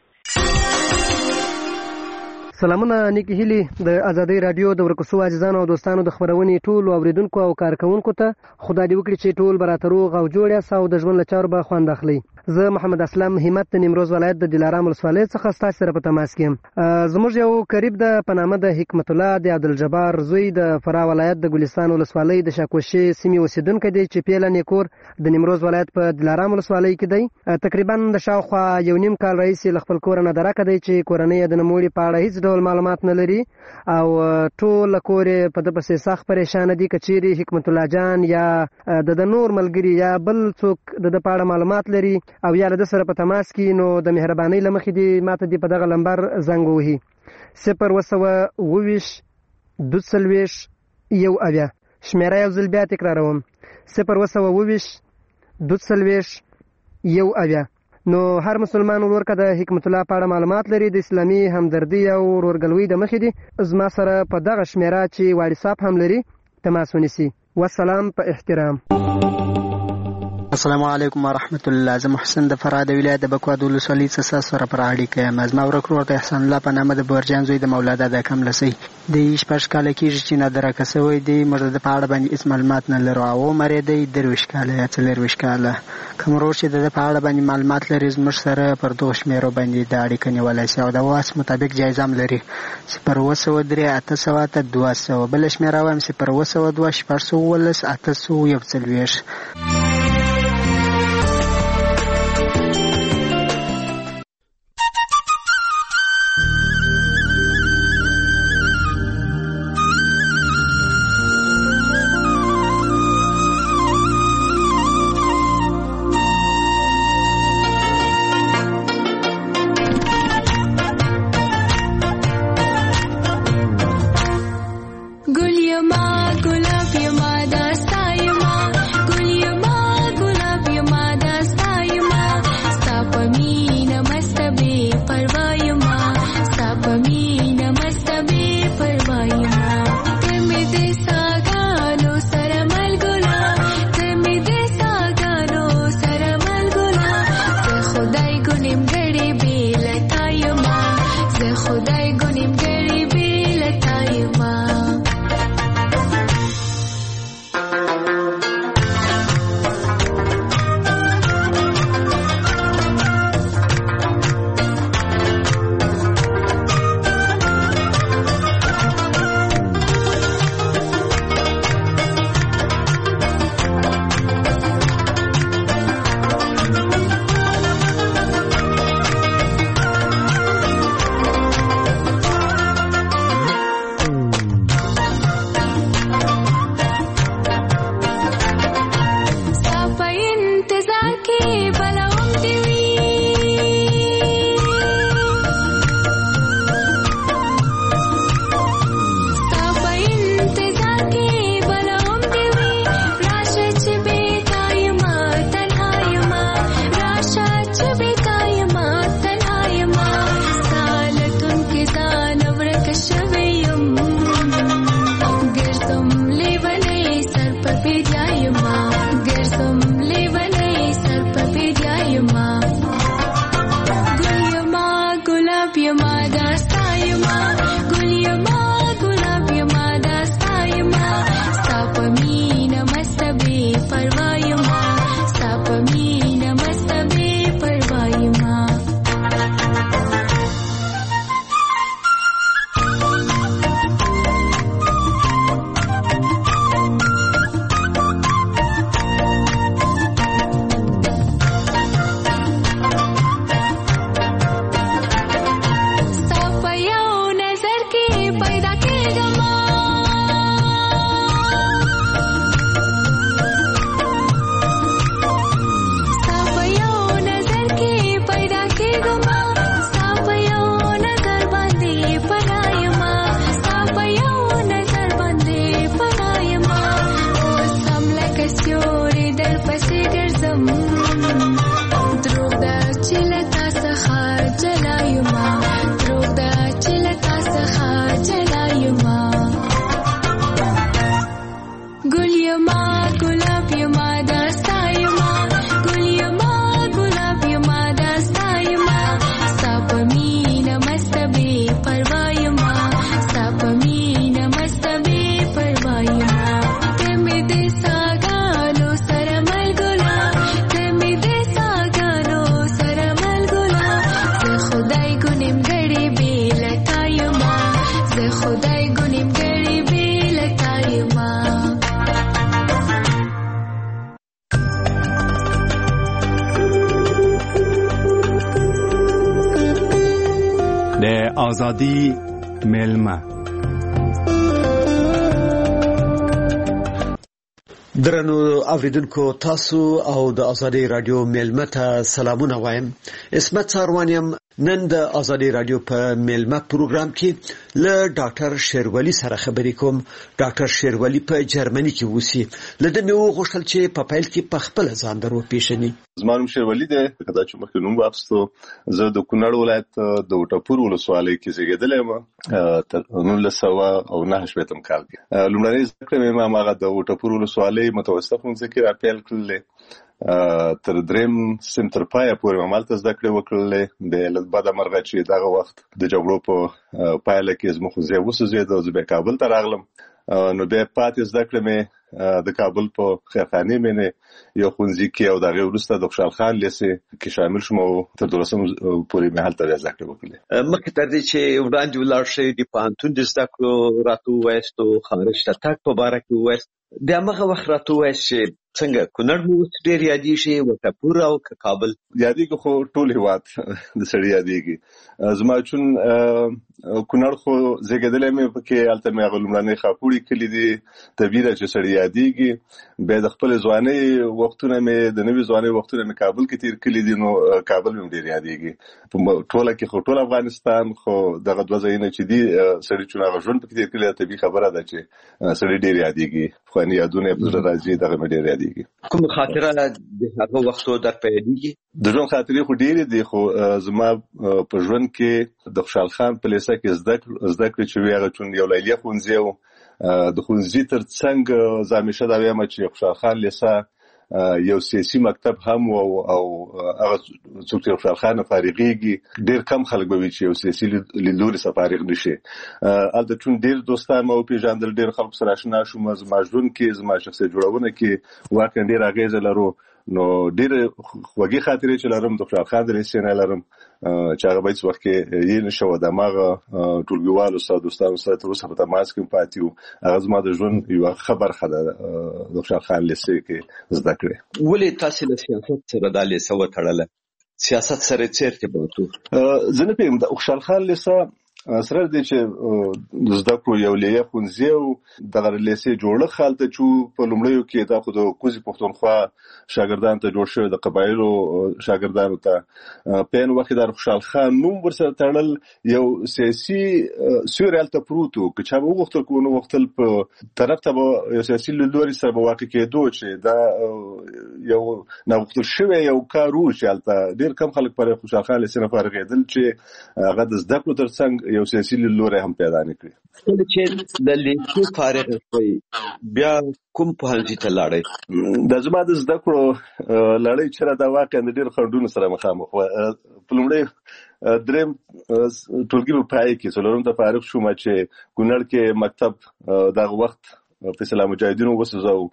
سلامونه نیکی هیلې د ازادۍ راډیو د ورکوسو عزیزانو او دوستانو د خبرونې ټولو اوریدونکو او کارکوونکو ته خدای دې وکړي چې ټول به راته روغ او جوړ یاست او د ژوند له چارو به خوند اخلئ. زه محمد اسلم همت د نیمروز ولایت د دلارام ولسوالۍ څخه ستاسو سره په تماس کې یم. زموږ یو قریب د په نامه د حکمت الله د عبدالجبار زوی د فراه ولایت د ګلستان ولسوالۍ د شاکوشې سیمې اوسېدونکی دی چې پیله نیکور د نیمروز ولایت په دلارام ولسوالۍ کې دی. تقریبا د شاوخوا یو نیم کال راهیسې له خپل کوره نه درکه دی چې کورنۍ یې د نوموړي په اړه هېڅ ډول معلومات نه لري او ټول کور یې په ده پسې سخت پریشانه دي. که چیرې حکمت الله جان یا د د نور ملګري یا بل څوک د ده په اړه معلومات لري او یا له ده سره په تماس کې نو د مهربانۍ له مخې دې ما ته دې په دغه لمبر زنګ ووهي صفر اوه سوه اوه ویشت دوه څلوېښت یو اویا. شمېره یو ځل بیا تکراروم صفر اوه سوه اوه ویشت دوه څلوېښت یو اویا. نو هر مسلمان ورور که د حکمت الله په اړه معلومات لري د اسلامي همدردي او ورورګلوۍ د مخې دې زما سره په دغه شمېره چې واټساپ هم لري تماس ونیسي. والسلام په احترام. السلام علیکم ورحمت الله. زه محسن د فراه د ولایت د بکوا د ولسوالۍ څخه ستاسو سره پر اړیکه یم. زما ورک ورور د احسان الله په نامه د بورجان زوی د مولا دادا کملسی دی شپږ کاله کېږي چې نادرکه سوی دی. موږ د په اړه باندې هېڅ معلومات نه لرو او عمر یې دی درویشت کاله یا څلېرویشت کاله. کوم ورور چې د ده په اړه باندې معلومات لري زموږ سره پر دغو شمېرو باندې د اړیکه نیولی شي او د واس مطابق جایزه هم لري صفر اوه سوه درې اته سوه اته دوه سوه. بله شمېره وایم صفر اوه سوه دوه شپږ سوه اوولس اته سوه یو څلوېښت. آزادی میلمه. درنو اوریدونکو تاسو او د ازادي رادیو میلمه ته سلامونه وایم. اسمت ساروانیم. نن د ازادي رادیو په میلمه پروګرام کې له ډاکټر شیرولی سره خبرې کوم. ډاکټر شیرولی په جرمني کې اوسي. لده مې وغوښتل چې په پیل کې په خپل ځان درو پیژني. زما نوم شیرولی دی. کدا چې مخکې نوم واپستو، زه د کونړ ولایت د وټپور ولسوالۍ کې زیږیدلی یم تر نولس سوه او نهه شپېتم کال کې. لومړنۍ زده کړې مې ما هغه د وټپور ولسوالۍ متوسطه ښوونځي کې را پیل کړلې. تر دریم سیم تر پایه پورې مې همالته زده کړې وکړلې. بیا له بده مرغه چې دغه وخت د جګړو په پایله کې زموږ ښوونځی وسوځېد او زه بیا کابل ته راغلم. نو بیا پاتې زده کړې مې د کابل په خیرخانې مې یو ښوونځي کې او د هغې وروسته د خوشحال خان لیسې کې شامل شوم او تر دولسم پورې مې هلته بیا زده کړې وکړلې. مخکې تر دې چې وړاندې ولاړ شئ د پوهنتون د زده کړو راته ووایاست او خارج ته تګ په باره کې ووایاست. د همغه وخت راته ووایاست چې څنګه کونړ مو اوس ډېر یادېږي، وټپور او که کابل؟ یادېږي خو ټول هېواد د سړي یادېږي. زما چون کونړ خو زېږېدلی مې پکې، هلته مې هغه لومړنۍ خاپوړي کلي دي. طبیعي ده چې سړي یادېږي. بیا د خپلې ځوانۍ وختونه مې د نوي ځوانۍ وختونه مې کابل کې تېر کړي دي، نو کابل مې ډېر یادېږي. په ټوله کې خو ټول افغانستان، خو دغه دوه ځایونه چې دي سړي چون هغه ژوند پکې تېر کړی ده، طبیعي خبره ده چې سړي ډېر یادېږي. پخواني یادونه یې په زړه راځي، دغه مې ډېر یادېږي. کوم خاطره د هغه وختو در په یادېږي؟ د ژوند خاطرې خو ډېرې دي، خو زما په ژوند کې د خوشحال خان په لیسه کې زده کړې چې وې هغه چون یو لیلیه ښوونځی و. د ښوونځي تر څنګ زه همیشه دا وایم چې خوشحال خان لیسه یو سیاسي مکتب هم و او هغه څوک چې خوشحال خان نه فارغېږي ډېر کم خلک به وي چې یو سیاسي لیدلوري څخه فارغ نه شي. هلته چون ډېر دوستان ما وپېژندل، ډېر خلکو سره اشنا شوم. زما ژوند کې، زما شخصیت جوړونه کې واقعا ډېر اغېزه لرو. نو ډېرې خوږې خاطرې چې لرم د خوشحال خان د لیسې نه لرم چې هغه به هېڅ وخت کې یې نه شوه. د هماغه ټولګیوالو سره دوستانو سره تر اوسه په تماس کې پاتې یو. هغه زما د ژوند یوه ښه برخه ده د خوشحال خان لیسې کې زده کړې. ولې تاسې له سیاست سره دا لیسه وتړله؟ سیاست سره څه ارتباط و؟ زه نه پوهېږم. د خوشحال خان لیسه سره دی چې د زده کړو یو لیه ښوونځی و. دغه لیسې جوړښت هلته چې په لومړیو کې دا خو د کوزې پښتونخوا شاګردانو ته جوړ شوی، د قبایلو شاګردانو ته. په عین وخت کې د خوشحال خان نوم ورسره تړل یو سیاسي سیوری هلته پروت و. که چا به وغوښتل که ونه غوښتل په طرف ته به یو سیاسي لیدلوري سره به واقع کېدو چې دا یو ناغوښتل شوی یو کار و چې هلته ډېر کم خلک پر خوشحال خان لیسې نه فارغېدل چې هغه د زده کړو تر څنګ یو سیاسي لیدلوری هم پیدا نه کړي. کله چې د لیسې فارغ شوئ بیا کوم پوهنځي ته لاړئ؟ دا زما د زده کړو لړۍ چې را ده واقعا د ډېرو خنډونو سره مخامخ وه. په لومړی درېیم ټولګي په پای کې څلورم ته فارغ شوم چې کونړ کې مکتب دغه وخت فیصله مجاهدینو وسوځاوه.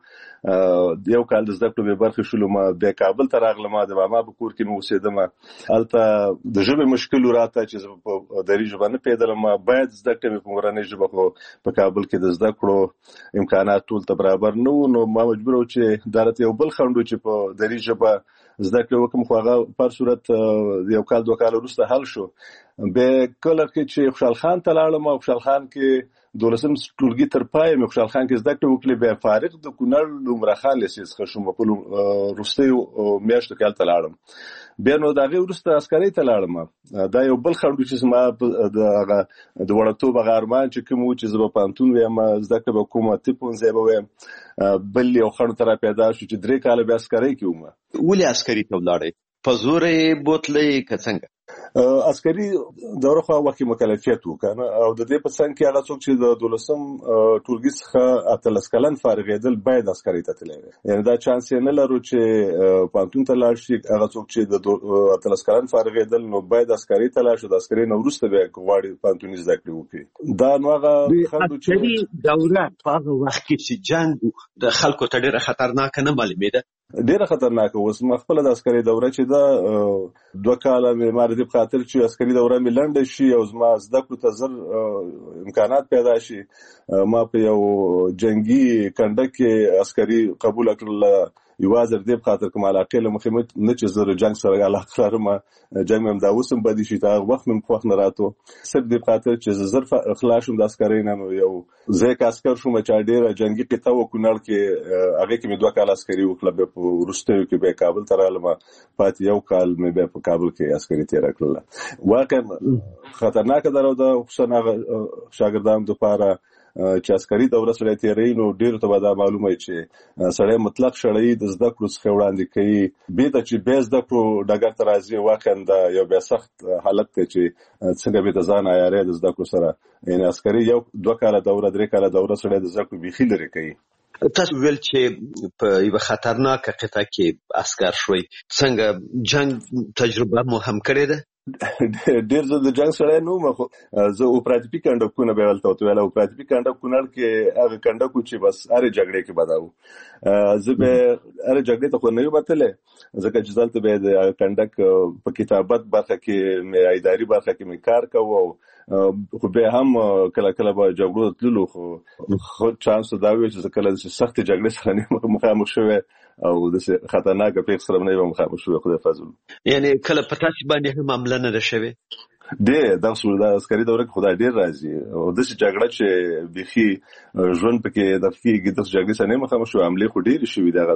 یو کال د زده کړو بې برخې شولم. بیا کابل ته راغلم. د ماما په کور کې مې اوسېدم. هلته د ژبې مشکل و راته چې زه په دري ژبه نه پوهېدلم. باید زده کړې مې په مورنۍ ژبه، خو په کابل کې د زده کړو امکانات ټول ته برابر نه وو. نو ما مجبور وم چې دا راته یو بل خنډ و چې په دري ژبه زده کړې وکړم، خو هغه په هر صورت یو کال دوه کاله وروسته حل شو. بیا کله چې خوشحال خان ته لاړم او خوشحال خان کې دولسم ټولګي تر پایه مې خوشحال خان کې زده کړې وکړې. بیا فارغ د کونړ لومړه خان لیسې څخه شوم. په وروستیو میاشتو کې هلته لاړم. بیا نو د هغې وروسته عسکرۍ ته لاړم. دا یو بل خنډ و چې زما د هغه د وړکتوب هغه ارمان چې کوم و چې زه به پوهنتون ویم، زده کړې به کوم، طب پوهنځی به ویم. بل یو خنډ ته را پیدا شو چې درې کاله بیا عسکرۍ کې وم. ولې عسکري ته ولاړئ؟ په زوره یې بوتلئ که څنګه؟ عسکري دوره خو هغه وخت مکلفیت و کنه، او د دې په څنګ کې هغه څوک چې د دولسم ټولګي څخه اتلس کلن فارغېدل باید عسکري ته تللی وي. یعنې دا چانس یې نه لرو چې پوهنتون ته لاړ شي. هغه څوک چې د اتلس کلن فارغېدل نو باید عسکري ته لاړ شي. د عسکري نه وروسته بیا غواړي پوهنتوني زده کړې وکړي. دا نو هغه عسکري دوره په هغه وخت کې چې جنګ د خلکو ته ډېره خطرناکه نه معلومېده؟ ډېره خطرناکه اوس ما خپله د عسکري دوره چې ده دوه کاله مې ما د دې په خاطر چې عسکري دوره مې لنډه شي او زما زده کړو ته زر امکانات پیدا شي، ما په یو جنګي کنډه کې عسکري قبوله کړله. یوازې دې په خاطر کوم علاقه له مخې نه چې زه جنگ سره علاقه لرم جنگ مم دا اوسم بدی شي دا وخت مم په وخت نه راتو صرف دې په خاطر چې زر خلاصوم د عسکرۍ نه نو یو زه کا عسكر شوم چې ډېر جنگي قطعه وکړل کې هغه کې مې دوه کال عسکري وکړل په ورستیو کې به کابل ته رالم پات یو کال مې به په کابل کې عسکري تیر کړل واقعا خطرناک درو د حسین شاګردانو لپاره چې عسکري دوره سره تیرې نو ډېر ته دا معلومه چې سړی مطلق شړې د زده کړو څخه وړاندې کوي به د چې به زده کړو ډګر ته راځي واقعا دا یو بیا سخت حالت دی چې څنګه به د ځان عیارې د زده کړو سره یعنی عسکري یو دوه کاله دوره درې کاله دوره سره د زده کړو بيخي لري کوي. تاسو ویل چې په یو خطرناک قطعه کې عسكر شوي څنګه جنگ تجربه مو هم کړې ده؟ ډېر زه د جنگ سره نو مخ زه اپراتیپي کندکونه به ولته تو ویل اپراتیپي کندکونه کې هغه کندکو چې بس هر جګړه کې بداو زه به هر جګړه ته خو نه وبتله ځکه چې ځلته به د کندک په کتابت برخه کې مې اداري برخه کې مې کار کوو خو به هم کله کله به جګړو تللو خو خو چانس دا وی چې کله سخت جګړه سره نه مخامخ شوه او د خطرناک پیښ سره نه مخامخ شوه خدای فضل یعنی کله پتاچ باندې هم عمل نه شوه دې د څو د عسکري دوره کې خدای ډیر راضي او د څه جګړه چې بيخي ژوند پکې د فکیږي د جګړې سره نه مخامخ شو عملي خو ډیر شوې دغه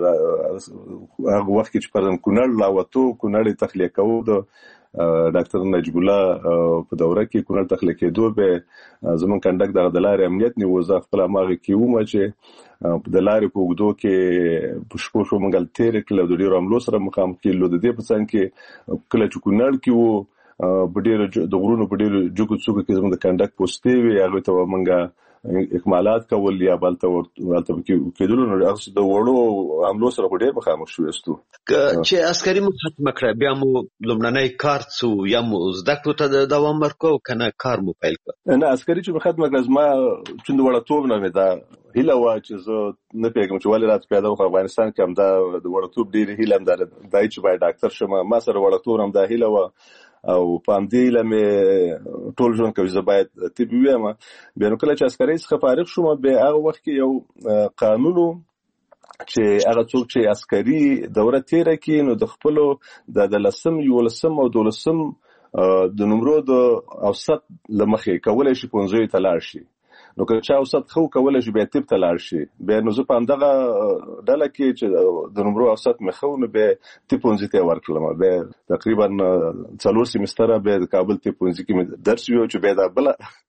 هغه وخت چې پرم کونړ لا وته کونړ تخلیه کوو د ډاکټر نجیب الله په دوره کې کونړ تخلیه کېدو به زمون کندک د دلارې امنیت نیو ځ خپل ماغه کیو ما چې په دلارې په وګدو کې پښپو شو منګل تیر کله د ډیرو عملو سره مخامخ کېلو د دې په څنګه کې کله چې کونړ کې وو په ډیرو د غرونو په ډیرو جګو څوک کې زموږ د کندک پوسټي وی هغه ته منګه اکمالات کول یا بلته ورته کېدل نو هغه د وړو عملو سره په ډیر مخامخ شو استو چې عسکري مو ختم کړ بیا مو لومړنۍ کار څو یا مو زده کړو ته دوام ورکو کنه کار مو پیل کړ نه عسکري چې ختم کړ ما چې د وړتوب نه مې دا هیله وا چې زه نه پیګم چې ولې رات پیدا و افغانستان کې هم دا د وړتوب ډیر هیله هم ده دای چې باید ډاکټر شم ما سره وړتوب هم دا هیله وا او پام دی لمه ټول ژوند کوي زه باید طبي ویم بیا نو کله چې عسکري څخه فارغ شوم به هغه وخت کې یو قانون چې هغه څوک چې عسکري دوره تیره کې نو د خپل د لسم یو لسم او دولسم د نمرو د اوسط لمخې کولای شي پونځوي تلار شي نو که چا اوسط خو کولای شي به تپ تلار شي به نو زه په همدغه ډله کې چې د نمرو اوسط مخو نو به تپونځي ته ورکړم به تقریبا څلور سیمستر به د کابل تپونځي کې درس ویو چې به دا بل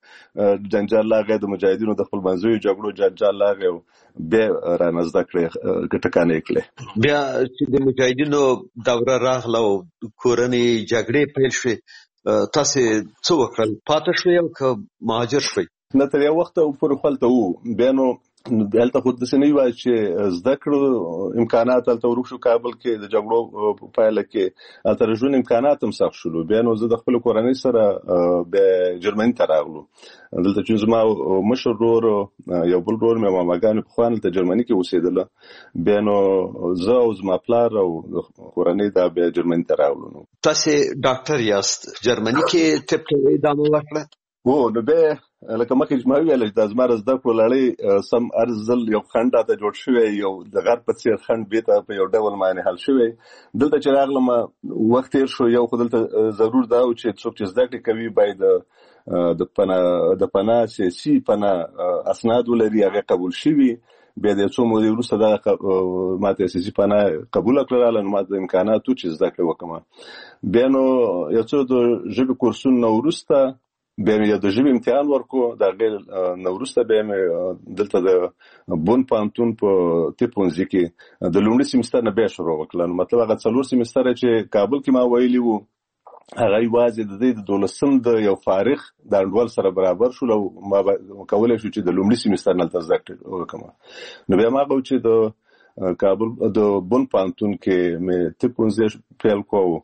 جنجال لاغه د مجاهدینو د خپل منځوي جګړو جنجال لاغه به را نزد کړې کټکانې کړې بیا چې د مجاهدینو دوره راغله او کورنۍ جګړې پیل شوې تاسو څه وکړل پاتې شوې او که مهاجر شوې نه تر یو وخت پر خپلته وو بیا نو دلته خود د سنوي وای چې زده کړو امکانات تل ورو شو کابل کې د جګړو پایله کې اترجون امکانات هم سخت شول بیا نو زه د خپل کورنۍ سره به جرمني ته راغلو دلته چې زما مشر ورور یو بل ورور مې ماماګان په خوان ته جرمني کې اوسېدل بیا نو زه او زما پلار او کورنۍ دا به جرمني ته راغلو تاسو ډاکټر یاست جرمني کې طب ته ادامه ورکړه وو نو به لکه مخکې چې ما ویل چې د زما زده کړو لړۍ سم ارزل یو خنډ ته جوړ شوی یو د غر په څیر خنډ بیته په یو ډول معنی حل شوی دلته چې راغلم وخت تیر شو یو خدلته ضرور دا چې څوک چې زده کړي کوي باید د پنا د پنا سیاسي پنا اسناد ولري هغه قبول شي بیا د څو مو وروسته دا ماته سیاسي پنا قبول کړل نو ماته امکانات چې زده کړي وکم بیا نو یو څو د ژبې کورسونو وروسته به مې د ژبې امتحان ورکو دا غیر نورسته به مې دلته د بون پانتون په تپونځي کې د لومړي سیمستر نه به شروع وکړل مطلب هغه څلور سیمستر چې کابل کې ما ویلی وو هغه یوازې د دې د دولسم د یو فارغ د انډول سره برابر شو او ما کولای شو چې د لومړي سیمستر نه تاسو ډاکټر وکم نو بیا ما غو چې د کابل د بون پانتون کې مې تپونځي پیل کوو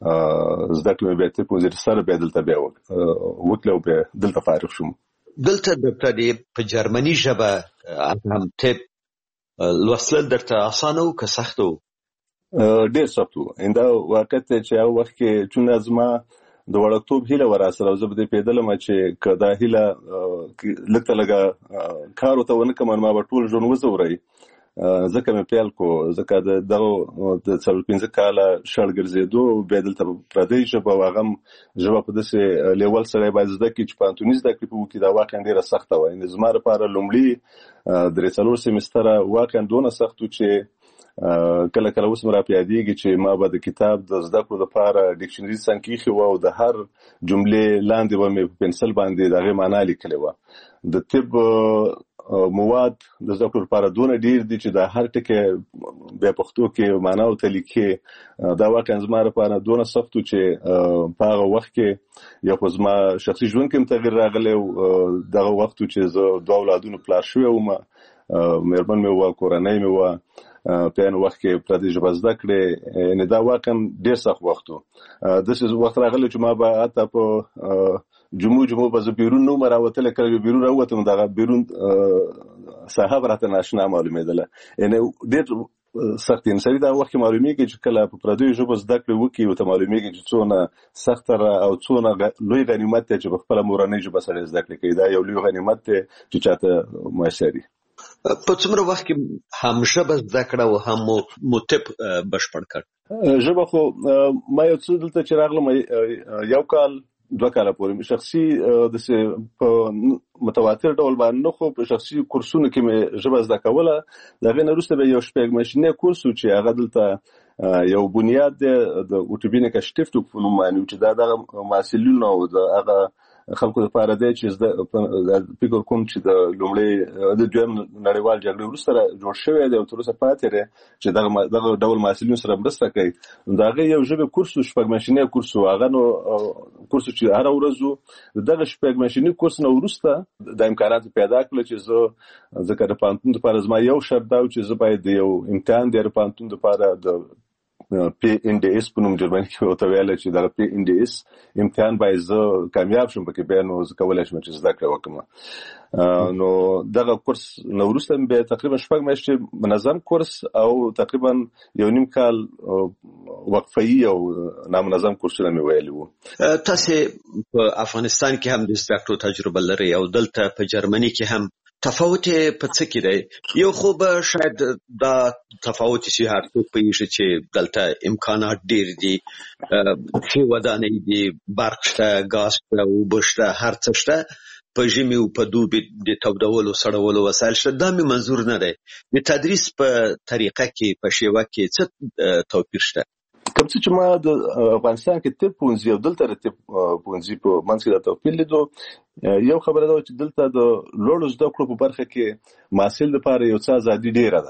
زده کړم به ته په زیر سره به دلته به وکړو به دلته فارغ شوم دلته د په جرمني ژبه هم ته لوستل درته اسانه او که سخت وو ډېر سخت وو انده وخت چې هغه وخت کې چون ازما د وړتوب هیله وراسره زه به پیدلم چې کدا هیله لکه لګه کار وته ونه کوم ما ټول ژوند وزوري ځکه مې پیل کو ځکه د دغه د څلور پنځه کاله شړ ګرځېدو بیا دلته پردۍ ژبه او هغه ژبه په داسې لیول سره باید زده کړي چې پوهنتوني زده کړې په وکړي دا واقعا ډېره سخته وه. یعنې زما لپاره لومړي درې څلور سیمستره واقعا دونه سخت و چې کله کله اوس مې را په یادېږي چې ما به د کتاب د زده کړو دپاره ډکشنري څنګ کښې وه او د هر جملې لاندې به مې په پنسل باندې د هغې معنا لیکلې وه. د طب مواد د زده کړو لپاره دونه ډېر دي چې دا هر ټکی بیا پښتو کې معنا ورته لیکې دا واقعا زما لپاره دونه سخت و چې په هغه وخت کې یو خو زما شخصي ژوند کې هم تغیر راغلی و. دغه وخت و چې زه دوه اولادونو پلار شوی وم، مېرمن مې وه، کورنۍ مې وه، په یعنې وخت کې پردۍ ژبه زده کړې. یعنې دا واقعا ډېر سخت وخت و. داسې وخت راغلی چې ما به حتی په جمعو جمعو به زه بیرون نه وم راوتلی، کله چې بیرون راووتم دغه بیرون ساحه به راته ناشنا معلومېدله. یعنې ډېر سخت یعنې سړي دا وخت کې معلومېږي چې کله په پردیو ژبو زده کړې وکړي ورته معلومېږي چې څونه سخته او څونه لوی غنیمت دی چې په خپله مورنۍ ژبه سړی زده کړې کوي. دا یو لوی غنیمت دی چې چاته میسر وي. په څومره وخت کې هم ژبه زده کړه او هم مو طب بشپړ کړ؟ ژبه خو ما یو څه دلته چې راغلم یو کال دوه کاله پورې شخصي داسې په متواتر ډول باندې نه، خو په شخصي کورسونو کې مې ژبه زده کوله. د هغې نه وروسته بیا یو شپږ میاشتنی کورس و چې هغه دلته یو بنیاد دی د اوټوبینکه شټیفټوک په نوم باندې چې دا دغه محصلینو او د هغه خلکو لپاره دی چې فکر کوم چې د لومړۍ د دویم نړیوال جګړې وروسته جوړ شوی دی او تر اوسه پاتې دی چې دغه دغه ډول محصلینو سره مرسته کوي. د هغې یو ژبې کورس و، شپږ میاشتنی کورس و. هغه نو کورس چې هره ورځ و. د دغه شپږ میاشتني کورس نه وروسته دا امکانات پیدا کړل چې زه ځکه د پوهنتون دپاره زما یو شرط دا و چې زه باید د یو امتحان دی د پوهنتون دپاره د پی ان ډي اس په نوم جرمني کې ورته ویلی چې دغه پی ان ډي اس امتحان باید زه کامیاب شم پکې، بیا نو زه کولی شم چې زده کړه وکړم. نو دغه کورس نه وروسته مې بیا تقریبا شپږ میاشتې منظم کورس او تقریبا یو نیم کال وقفه‌یي او نامنظم کورسونه مې ویلي وو. تاسې په افغانستان کې هم د زده کړو تجربه لرئ او دلته په جرمني کې هم. تفاوت په څه کې دی؟ یو خو به شاید دا تفاوت شي هر څوک پوهېږي چې دلته امکانات ډېر دي، ښې ودانۍ دي، برق شته، ګاز شته، اوبه شته، هر څه شته. په ژمي او په دوبي د تودولو سړولو وسایل شته. دا مې منظور نه دی. د تدریس په طریقه کې په شیوه کې څه توپیر شته؟ کوم څه چې ما د افغانستان کې طب پوهنځي او دلته د طب پوهنځي په منځ کې دا توپیر لیدو. یو خبره دا چې دلته د لوړو زده کړو په برخه کې محصل لپاره یو څه ازادي ډېره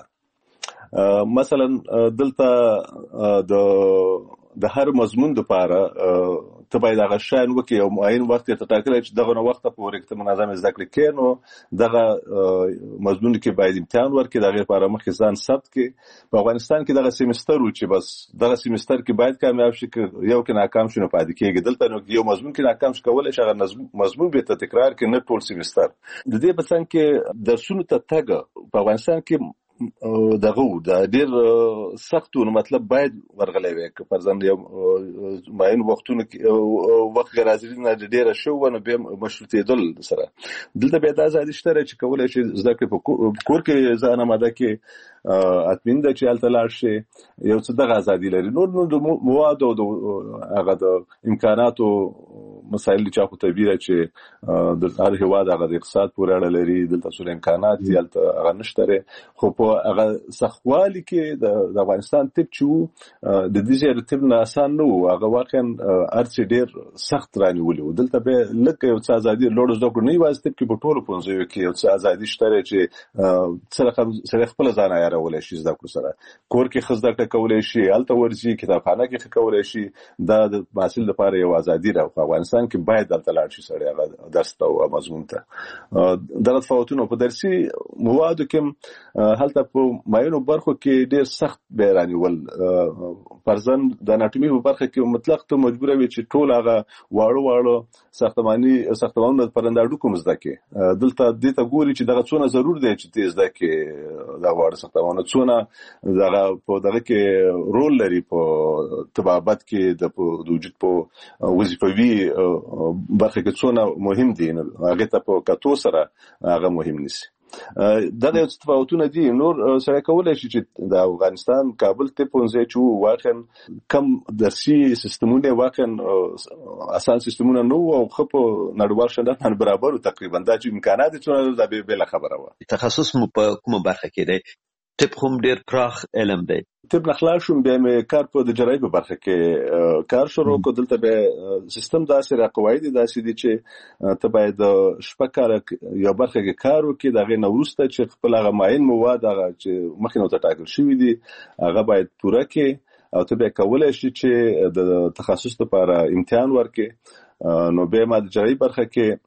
ده. مثلا دلته د د هر مضمون لپاره ته باید هغه شیان وکړې او معین وخت یې ته ټاکلی چې دغه وخته پورې که ته منظم زده کړې کوې نو دغه مضمون کې باید امتحان ورکړې، د هغې لپاره مخکې ځان ثبت کړې. په افغانستان کې دغه سیمستر و چې بس دغه سیمستر کې باید کامیاب شي، که یو کې ناکام شي نو پاتې کېږي. دلته نو یو مضمون کې ناکام شي کولی شي هغه مضمون بېرته تکرار کړي، نه ټول سیمستر. د دې په څنګ کې درسونو ته تګ په افغانستان کې دغه د ډېر سخت و، نو مطلب باید ورغلی وی. که فرضاً یو معین وختونو کې وخت غیر نه ډېره شوې وه نو بیا مشروطېدل سره. دلته بیا دا ازادي شته چې کولی شي زده کړې په کور کې ځان اماده کړي، اطمین ده چې هلته لاړ شي، یو څه دغه ازادي لري. نور نو د موادو او د هغه د امکاناتو مسایل دي چې خو طبیعي ده چې د هر هېواد هغه د اقتصاد پورې اړه لري. دلته څومره امکانات دي هلته هغه نشته دی. خو په هغه سختوالي کې د افغانستان طب چې و د دې ځای طب نه اسان نه و، هغه واقعا هر څه ډېر سخت رانیولي وو. دلته بیا لږ یو څه ازادي لوړو زده کړو نه یوازې طب کې په ټولو پوهنځیو کې یو څه ازادي شته دی چې سړی خپله ځان عیارولی شي زده کړو سره. کور کې ښه زده کړه کولی شي، هلته ورځي کتابخانه کې ښه کولی شي. دا د محصل لپاره یو ازادي ده. په افغانستان کې باید هلته لاړ شي سړی هغه درس ته او مضمون ته. دغه تفاوتونه په درسي موادو کې هلته په معینو برخو کې ډېر سخت بیا رانیول. فرضاً د اناټومي په برخه کې مطلق ته مجبوره وي چې ټول هغه واړه واړه ساختماني ساختمانونه د پرنداډوکو هم زده کړې. دلته دې ته ګوري چې دغه څونه ضرور دی چې ته زده کړې دغه واړه ساختمانونه څونه دغه په دغه کې رول لري په طبابت کې د وجود په وظیفوي برخه کې څونه مهم دي. هغې ته په کتو سره هغه مهم نیسي. دغه تفاوتونه دي. نور سره کولای شي چې د افغانستان کابل ته پونځه چې واقعا کم درسي سیستمونه واقعا اساس سیستمونه نو او خپ نړیوال شندات باندې برابر تقریبا دا چې امکانات څونه د به بل خبره و. تخصص مو په کومه برخه کې دی؟ طب هم ډیر پراخ علم دی. طب نخلاص شوم بیا مې کار په د جراحي په برخه کې کار شروع کړ. دلته به سیستم داسې را قواعد داسې دي چې ته باید شپږ کال یا برخه کې کار وکړې، دغه نو وروسته چې خپل هغه معین مواد هغه چې مخکې نو ته ټاکل شوی دي هغه باید پوره کړې او ته به کولای شي چې د تخصص لپاره امتحان ورکړې. نو به ما د جراحي برخه کې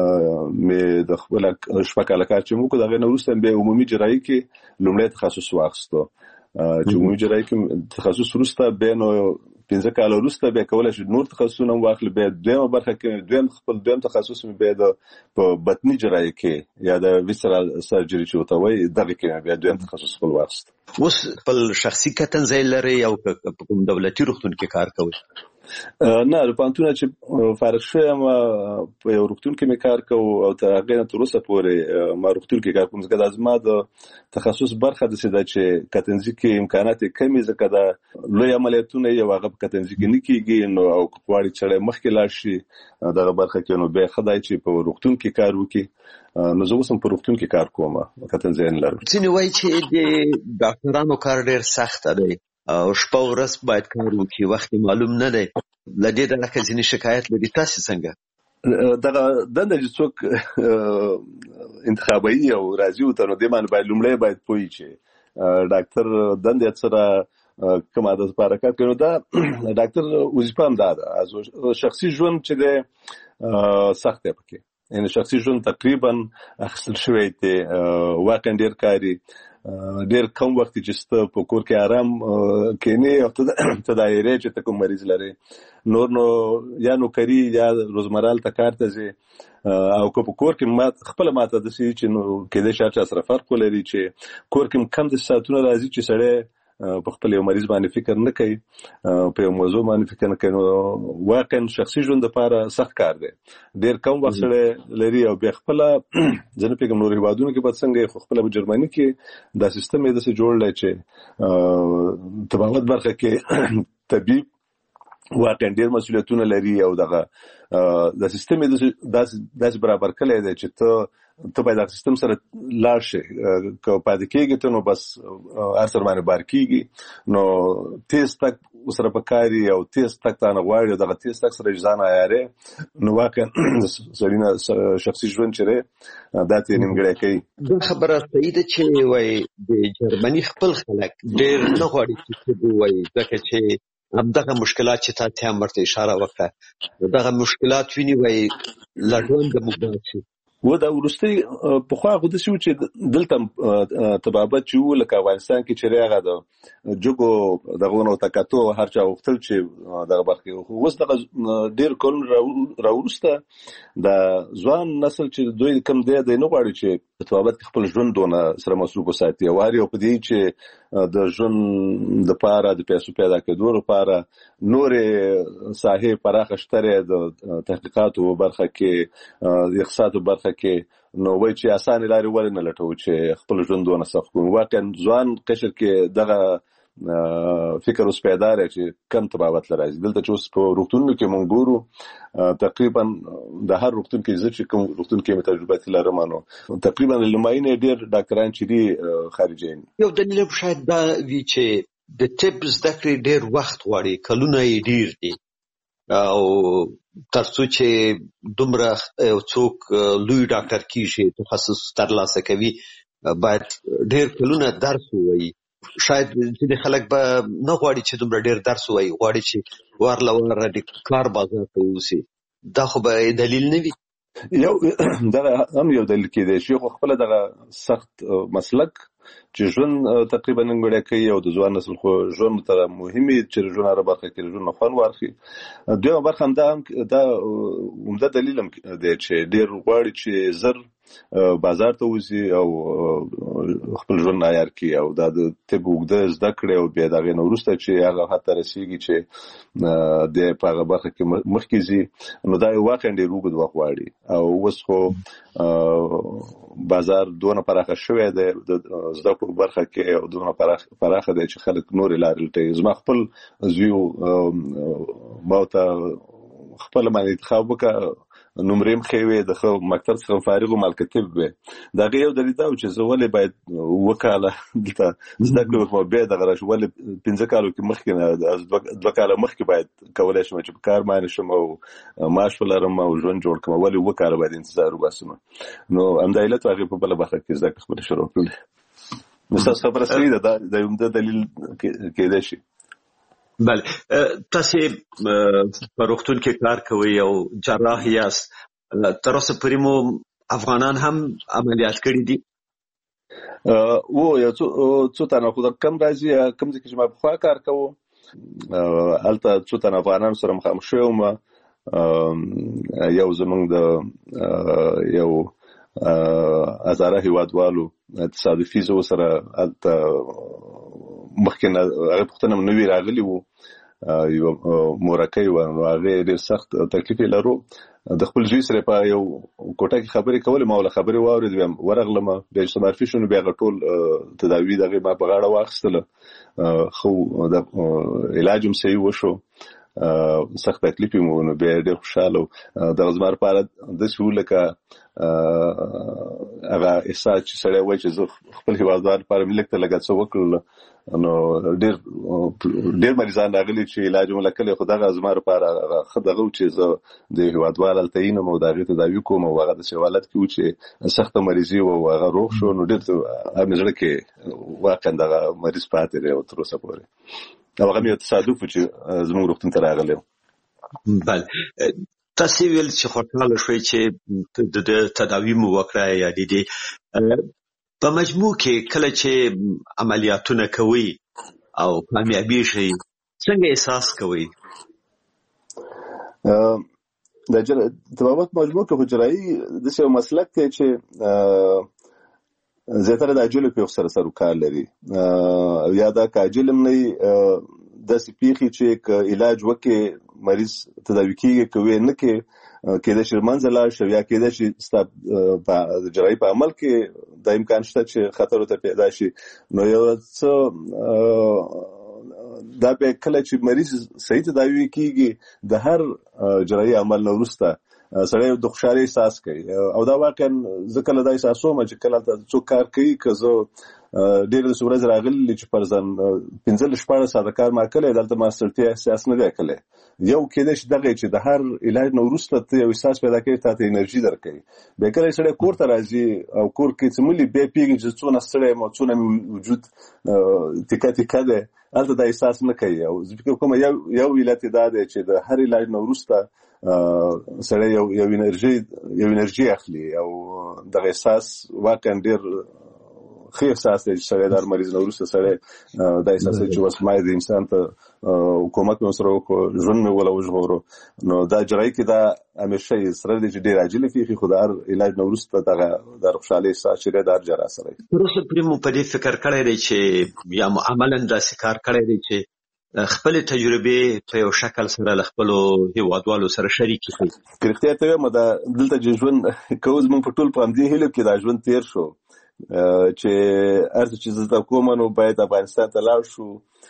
مې د خپل شپږ کال کار چې موږ دغه نو وروسته به عمومي جراحي کې لومړی تخصص واخیستو. چې عمومي جراحي کې تخصص وروسته به نو پنځه کال وروسته به کولای شي نور تخصصونه واخلي. به دویمه برخه کې دویم خپل دویم تخصص مې به د په بطني جراحي کې یا د ویسرال سرجري چې وته وي دغه کې به دویم تخصص خپل واخیست. اوس خپل شخصي کتنځای لري او کوم دولتي روغتون کې کار کوي؟ نه، د پانتونه چې فارغ شوم په یو روغتون کې مې کار کوم او تر هغه نه تر اوسه پورې ما روغتون کې کار کوم. ځکه د ما د تخصص برخه د سده چې کتنځي کې امکانات کمی، ځکه د لوی عملیاتونه یو هغه په کتنځي کې نه کیږي. نو او کوړی چې مخکې لاړ شي دغه برخه کې نو به خدای چې په روغتون کې کار وکړي. نو زه اوسم په روغتون کې کار کوم، کتنځي نه لرم. ځینې وایي چې د ډاکټرانو کار ډیر سخت دی او شپه ورځ باید کار وکړي، وخت معلوم نه دی. لدې د لکه ځینې شکایت لري، تاسو څنګه؟ دغه دنده چې څوک انتخابي او راځي ته نو د مان باید لومړی باید پوي چې ډاکټر دنده سره کوم عادت حرکت کوي. دا ډاکټر وظیفه هم ده. شخصي ژوند چې ده سخت دی پکې، یعنی شخصي ژوند تقریبا اخیستل شوی دی. واقعا ډیر کاری، ډیر کم وخت چې ست په کور کې آرام کینی او ته د ایرې چې ته کوم مریض لري نور نو یا نو کری یا روزمرال ته کار ته ځي او کو په کور کې ما خپل ماته د سې چې نو کې د شاته سره فرق لري چې کور کې کم د ساعتونو راځي چې سړی په خپل یو مریض باندې فکر نه کوي، په یو موضوع باندې فکر نه کوي. واقعا شخصي ژوند لپاره سخت کار دی، ډیر کم وخت سره لري. او بیا خپل ځنه پیګم نور هیوادونو کې په څنګه خپل په جرمني کې دا سیستم یې د څه جوړل چې تبعات برخه کې طبيب واقعا ډیر مسؤلیتونه لري او دغه د سیستم یې داس برابر کړی دی چې ته ته باید د سیستم سره لاړ شي. که پاتې کېږي ته نو بس هر سر باندې بار کېږي نو تیز تک سره پکاري او تیز تک ته نه غواړي دغه تیز تک سره ځان عیارې نو واقعا سړی نه شخصي ژوند چره دا ته نیمګړی کوي. دا خبره صحیح ده چې وایي د جرمني خپل خلک ډېر نه غواړي چې وایي ځکه چې همدغه مشکلات چې تاسو هم ورته اشاره وکړه دغه مشکلات ویني وایي لږون د موږ شي و دا ورستي په خوا غو د شو چې دلته تبابت چې لکه افغانستان کې چې راغی د جوګو دغه نو تکاتو هر چا وختل چې دغه برخه اوس دغه ډیر کول راورسته د ځوان نسل چې دوی کم دی د نه غواړي چې تبابت خپل ژوند دونه سره مصروف وساتي او هر یو په دې چې د ژوند د پاره د پیسو پیدا کېدو لپاره نورې ساحې پراخه شتره د تحقیقاتو برخه کې د اقتصاد برخه کې نو وای چې اسانه لاري ول نه لټو چې خپل ژوندونه سخت کوم. واقعا ځوان قشر کې دغه فکر اوس پیدا لري چې کم تبعات لري. دلته چې اوس په روغتونونو کې مونږ ګورو تقریبا د هر روغتون کې ځکه چې کوم روغتون کې تجربه لرم نو تقریبا لماینه ډیر ډاکټران چې دي خارجین. یو دلیل شاید دا وی چې د طب زده کړې ډیر وخت غواړي، کلونه یې ډیر دي او ترڅو چې دومره څوک لوی ډاکټر کیږي تخصص ترلاسه کوي باید ډیر کلونه درس ووایي. شاید ځینې خلک به نه غواړي چې دومره ډیر درس ووایي، غواړي چې ورله ورله د کار بازار ته ووسي. دا خو به دلیل نه وي. یو دغه هم یو دلیل کېدای شي خو خپل دغه سخت مسلک چې ژوند تقریبا ننګړی کوي او د ځوان نسل خو ژوند ته مهمه چې ژوند هر برخه کې ژوند خوان ورخي. دویمه برخه هم دا دا عمده دلیل هم دی چې ډیر غواړي چې زر بازار ته وځي او خپل ژوند عیار کړي او دا د طب اوږده زده کړې او بیا د هغې نه وروسته چې هغه حد ته رسېږي چې د په هغه برخه کې مخکې ځي نو دا یو واقعا ډېر اوږد وخت غواړي او اوس خو بازار دونه پراخه شوی دی د زده کړو برخه کې او دونه پراخه دی چې خلک نورې لارې لټوي. زما خپل زوی ما ورته خپله باندې انتخاب وکړه، نمرې م ښې وې، د ښه مکتب څخه فارغ وم، الکتب وې. د هغې یو دلیل دا و چې زه ولې باید اووه کاله دلته زده کړې وکړم، بیا دغه راشم ولې پنځه کالو کې مخکې نه دوه کاله مخکې باید کولی شم چې په کار باندې شم او معاش ولرم او ژوند جوړ کړم، ولې اووه کاله باید انتظار وباسم. نو همدا علت و هغې په بله برخه کې زده کړې خپلې شروع کړلې. نو ستاسو خبره صحیح ده، دا د عمده دلیل کېدی شي. بله، تاسې په روغتون کې کار کوئ او جراح یاست، تر اوسه پورې مو افغانان هم عملیات کړي دي؟ و یو څو تنه، خو کم راځي کوم ځای کې چې ما پخوا کار کوو هلته څو تنه افغانانو سره مخامخ شوی وم. یو زموږ د یو هزاره هیوادوالو تصادفي زه ورسره هلته مخکې نه هغې پوښتنه م نوي راغلي وو، یوه مورکۍ وه، نو هغې ډېر سخت تکلیف یې لرو. د خپل زوی سره په یو کوټه کې خبرې کولې، ما وله خبرې واورېد، بیا ورغلم، بیا چې معرفي شو نو بیا هغه ټول تداوي د هغې ما په غاړه واخیستله، ښه د علاج هم صحیح وشو، سخت تکلیف یې مو، نو بیا ډېر خوشحاله و. دغه زما لپاره داسې و لکه هغه احساس چې سړی وایي چې زه خپل هېوادوال لپاره مې لږ ته لږه څه وکړل. نو ډېر ډېر مریضان راغلي چې علاج مو لکلی، خو دغه زما لپاره ښه دغه و چې زه د هېوادوال هلته ینم او د هغې تداوي کوم او هغه داسې حالت کې و چې سخته مریضي و او هغه روغ شو. نو ډېر مې زړه کې واقعا دغه مریض پاتې دی او تر اوسه پورې، او هغه مې یو تصادف و چې زموږ روغتون ته راغلی و. بله، تاسې ویل چې خوشحاله شوئ چې د تداوي مو وکړه، یعنې دې په مجموع کې کله چې عملیاتونه کوئ او کامیابیږئ څنګه احساس کوئ؟ د طبابت مجموع کې حجرایي داسې یو مسلک دی چې زیاتره د عاجلو پیښو سره سروکار لري، یا دا که عاجل هم نه وي داسې پیښې چې که علاج وکړې مریض تداوي کېږي، که ویې نه کړې کېدای شي له منځه لاړ شي، یا کېدای شي ستا د جراحي په عمل کې دا امکان شته چې خطر ورته پیدا شي. نو یو څه دا بیا کله چې مریض صحیح تداوي کېږي د هر جراحي عمل نه وروسته سړی د خوشحالۍ احساس کوي، او دا واقعا زه کله دا احساسوم چې کله څوک کار کوي، که زه ډېرې داسې ورځې راغلي چې فرضاً پنځلس شپاړس ساعته کار ما کلی، دلته ما ستړتیا احساس نه دی کلی. یو کېدای شي دغه چې د هر علاج نه وروسته ته یو احساس پیدا کوي، تا ته انرژي درکوي. بیا کله سړی کور ته راځي او کور کې څه ملي بیا پېږي چې څونه ستړی یم او څونه مې وجود تیکه تیکه دی، هلته دا احساس نه کوي. او زه فکر کوم یو یو علت یې دا دی چې د هر علاج نه وروسته سړی یو یو انرژي یو انرژي اخلي، او دغه احساس واقعا ډېر ښه احساس دی چې سړی د هر مریض نه وروسته سړی دا احساس دی چې اوس ما د انسان ته کومک مې ورسره وکړو، ژوند مې وله وژغورو. نو دا جراحي کې دا همیشه یې سره دی چې ډېر عاجلې پېښې، خو د هر علاج نه وروسته دغه د خوشحالۍ احساس چې دی د هر جراح سره وي. تر اوسه پورې مو په دې فکر کړی دی چې یا مو عملاً داسې کار کړی دی چې خپلې تجربې په یو شکل سره له خپلو هېوادوالو سره شریکې کړي؟ که رښتیا ته ویم، دا دلته چې ژوند کوو زموږ په ټول په همدې هیلو کې دا ژوند تېر شو چې هر څه چې زده کوم نو باید افغانستان ته لاړ شو.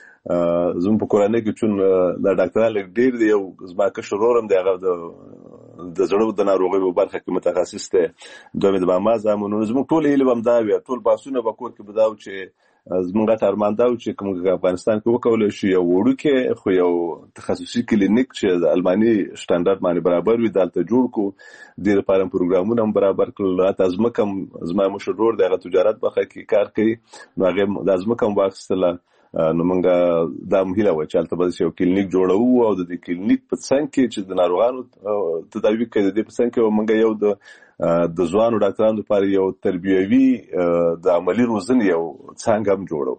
زموږ په کورنۍ کې چون دا ډاکټران لږ ډېر دی، یو زما کشر ورور هم دی، هغه د د زړه د ناروغیو په برخه کې متخصص دی، دوه مې د ماما زامن. نو زموږ ټول هیلې به همدا وي، ټول بحثونه به کور کې به دا و چې زموږ غټ ارمان دا و چې کوم افغانستان کې وکولی شو یو وړوکی خو یو تخصصي کلینیک چې د الماني شټنډرډ باندې برابر وي دلته جوړ کړو. دې لپاره پروګرامونه هم برابر کړل. حتی ځمکه هم زما مشر ورور دی، هغه تجارت برخه کې کار کوي، نو هغې دا ځمکه هم واخیستله. نو موږ دا هم هیله وه چې هلته به یو کلینیک جوړوو، او د دې کلینیک په څنګ کې چې د ناروغانو تداوي کوي، د دې په څنګ کې به موږ یو د د ځوانو ډاکټرانو لپاره یو تربیوي د عملي روزنې یو څانګه هم جوړو.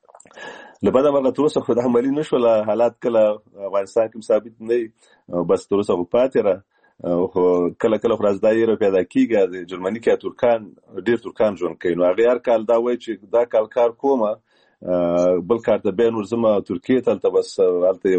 له بده مرغه تر اوسه خو دا عملي نه شوله، حالات کله افغانستان کې ثابت نه وي، بس تر اوسه خو پاتې را کله کله فرضدایي را پیدا کیږي د جرمني کې ترکان ډیر ترکان ژوند کوي نو هغه هر کال دا وایي چې دا کال کار کومه بل کار ته به نور زما ترکیه ته تل بس البته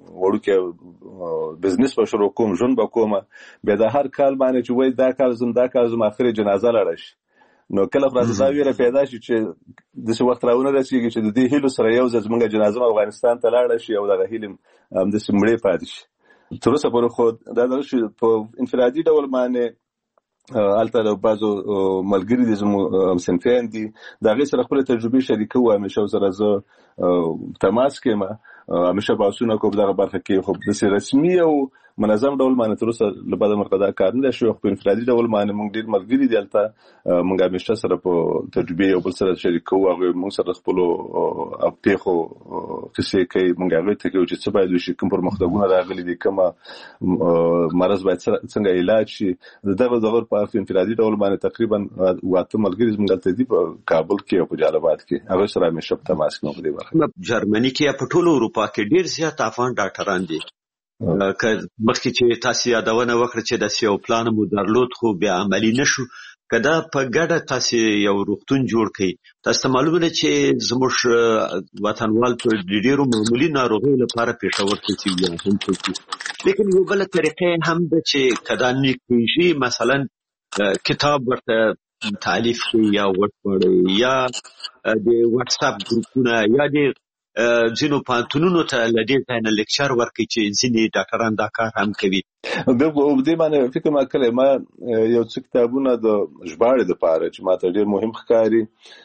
وړوکې بزنس په شروع کوم ژوند به کومه به دا هر کال باندې چې وایي دا کال زم دا کال زم اخري جنازه لاړ شي نو کله فرضدایي را پیدا شي چې د څه وخت راونه رسیږي چې د دې هیلو سره یو ځل زمونږ جنازه افغانستان ته لاړ شي او دا هیلم هم د سیمړې پاتې شي تر اوسه پورې خو دا د په انفرادي ډول باندې الته د بازو ملګری دي زموږ سنفیان دي دا غي سره خپل تجربه شریکو همیشه سره زه تماس کوم همیشه باسونه کوم دغه برخه کې خو د رسمي او منظم ډول باندې تر اوسه له بعد مرکزه کار نه شو خو انفرادي ډول باندې موږ ډیر ملګری دي الته موږ همیشه سره په تجربه او بل سره شریکو او موږ سره خپل اپیخو کیسې کوي موږ هغه ته کوي چې څه باید وشي کوم پرمختګونه راغلي دي کومه مرز باید څنګه علاج شي دغه دغه په انفرادي ډول باندې تقریبا واته ملګری موږ ته دي په کابل کې او په جلال کې هغه سره همیشه په تماس کې موږ دي ورته جرمني کې په ټولو اروپا کې ډیر زیات افغان ډاکټران دي که مخکې چې تاسو یادونه وکړه چې د سیو پلان مو درلود خو بیا عملی نشو کدا په ګډه تاسو یو روغتون جوړ کړئ تاسو معلومه ده چې زموږ وطنوال په ډیرو معمولی ناروغیو لپاره پېښور ته ځي هم کوي لیکن یو بل طریقې هم د چې کدا نیکوي مثلا کتاب ورته تالیف یا ورته یا د واتس اپ ګروپونه یا د ځینو پانتونونو ته لدې ځای نه لیکچر ورکړي چې ځینې ډاکټران دا کار هم کوي د دې باندې فکر ما کړی ما یو څه کتابونه د ژباړې لپاره چې ما ته ډېر مهم ښکاري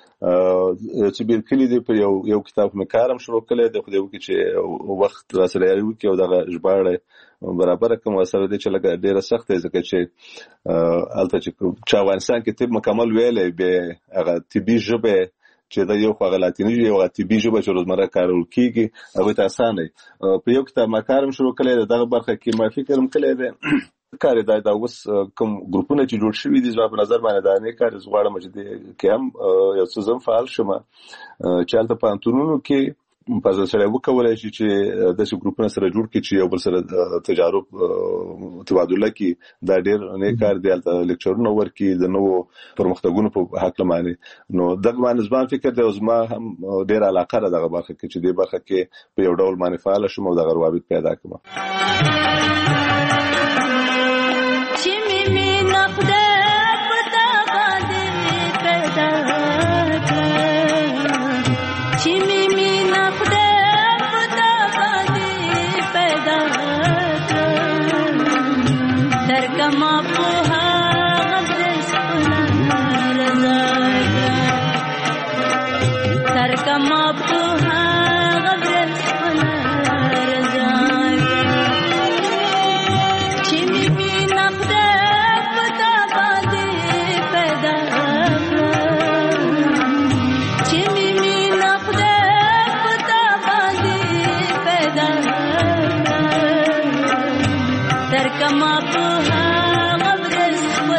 چې بالکل دې په یو یو کتاب مې کارم شروع کړی د خو دې وکړي چې وخت را سره یو کې او دغه ژباړې برابر کوم سره دې چې لګ ډېر سخت دی ځکه چې البته چې چا افغانستان کې طب مکمل ویلې به هغه طبي ژبه چې دا یو خو غلطینی یو طبي ژبه چې روزمره کارول کیږي هغه ته اسانه په یو کتاب ما کارم شروع کړی دغه برخه کې ما فکرم کړی دی کار دا دا اوس کوم ګروپونه چې جوړ شوي دي زما په نظر باندې دا نه کار زغواړم چې د کې هم یو څه زم فعال شم چې البته په انتونونو کې په ځای سره وکولای شي چې د څو ګروپونو سره جوړ کړي چې یو بل سره تجارب تبادله کې دا ډېر نه کار دی البته لیکچرونه ورکي د نو پرمختګونو په حق لمانه نو دغه باندې ځان فکر دی اوس ما هم ډېر علاقه را دغه برخه کې چې د برخه کې په یو ډول باندې فعال شوم او دغه روابط پیدا کړم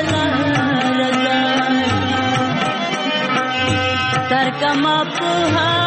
Come up,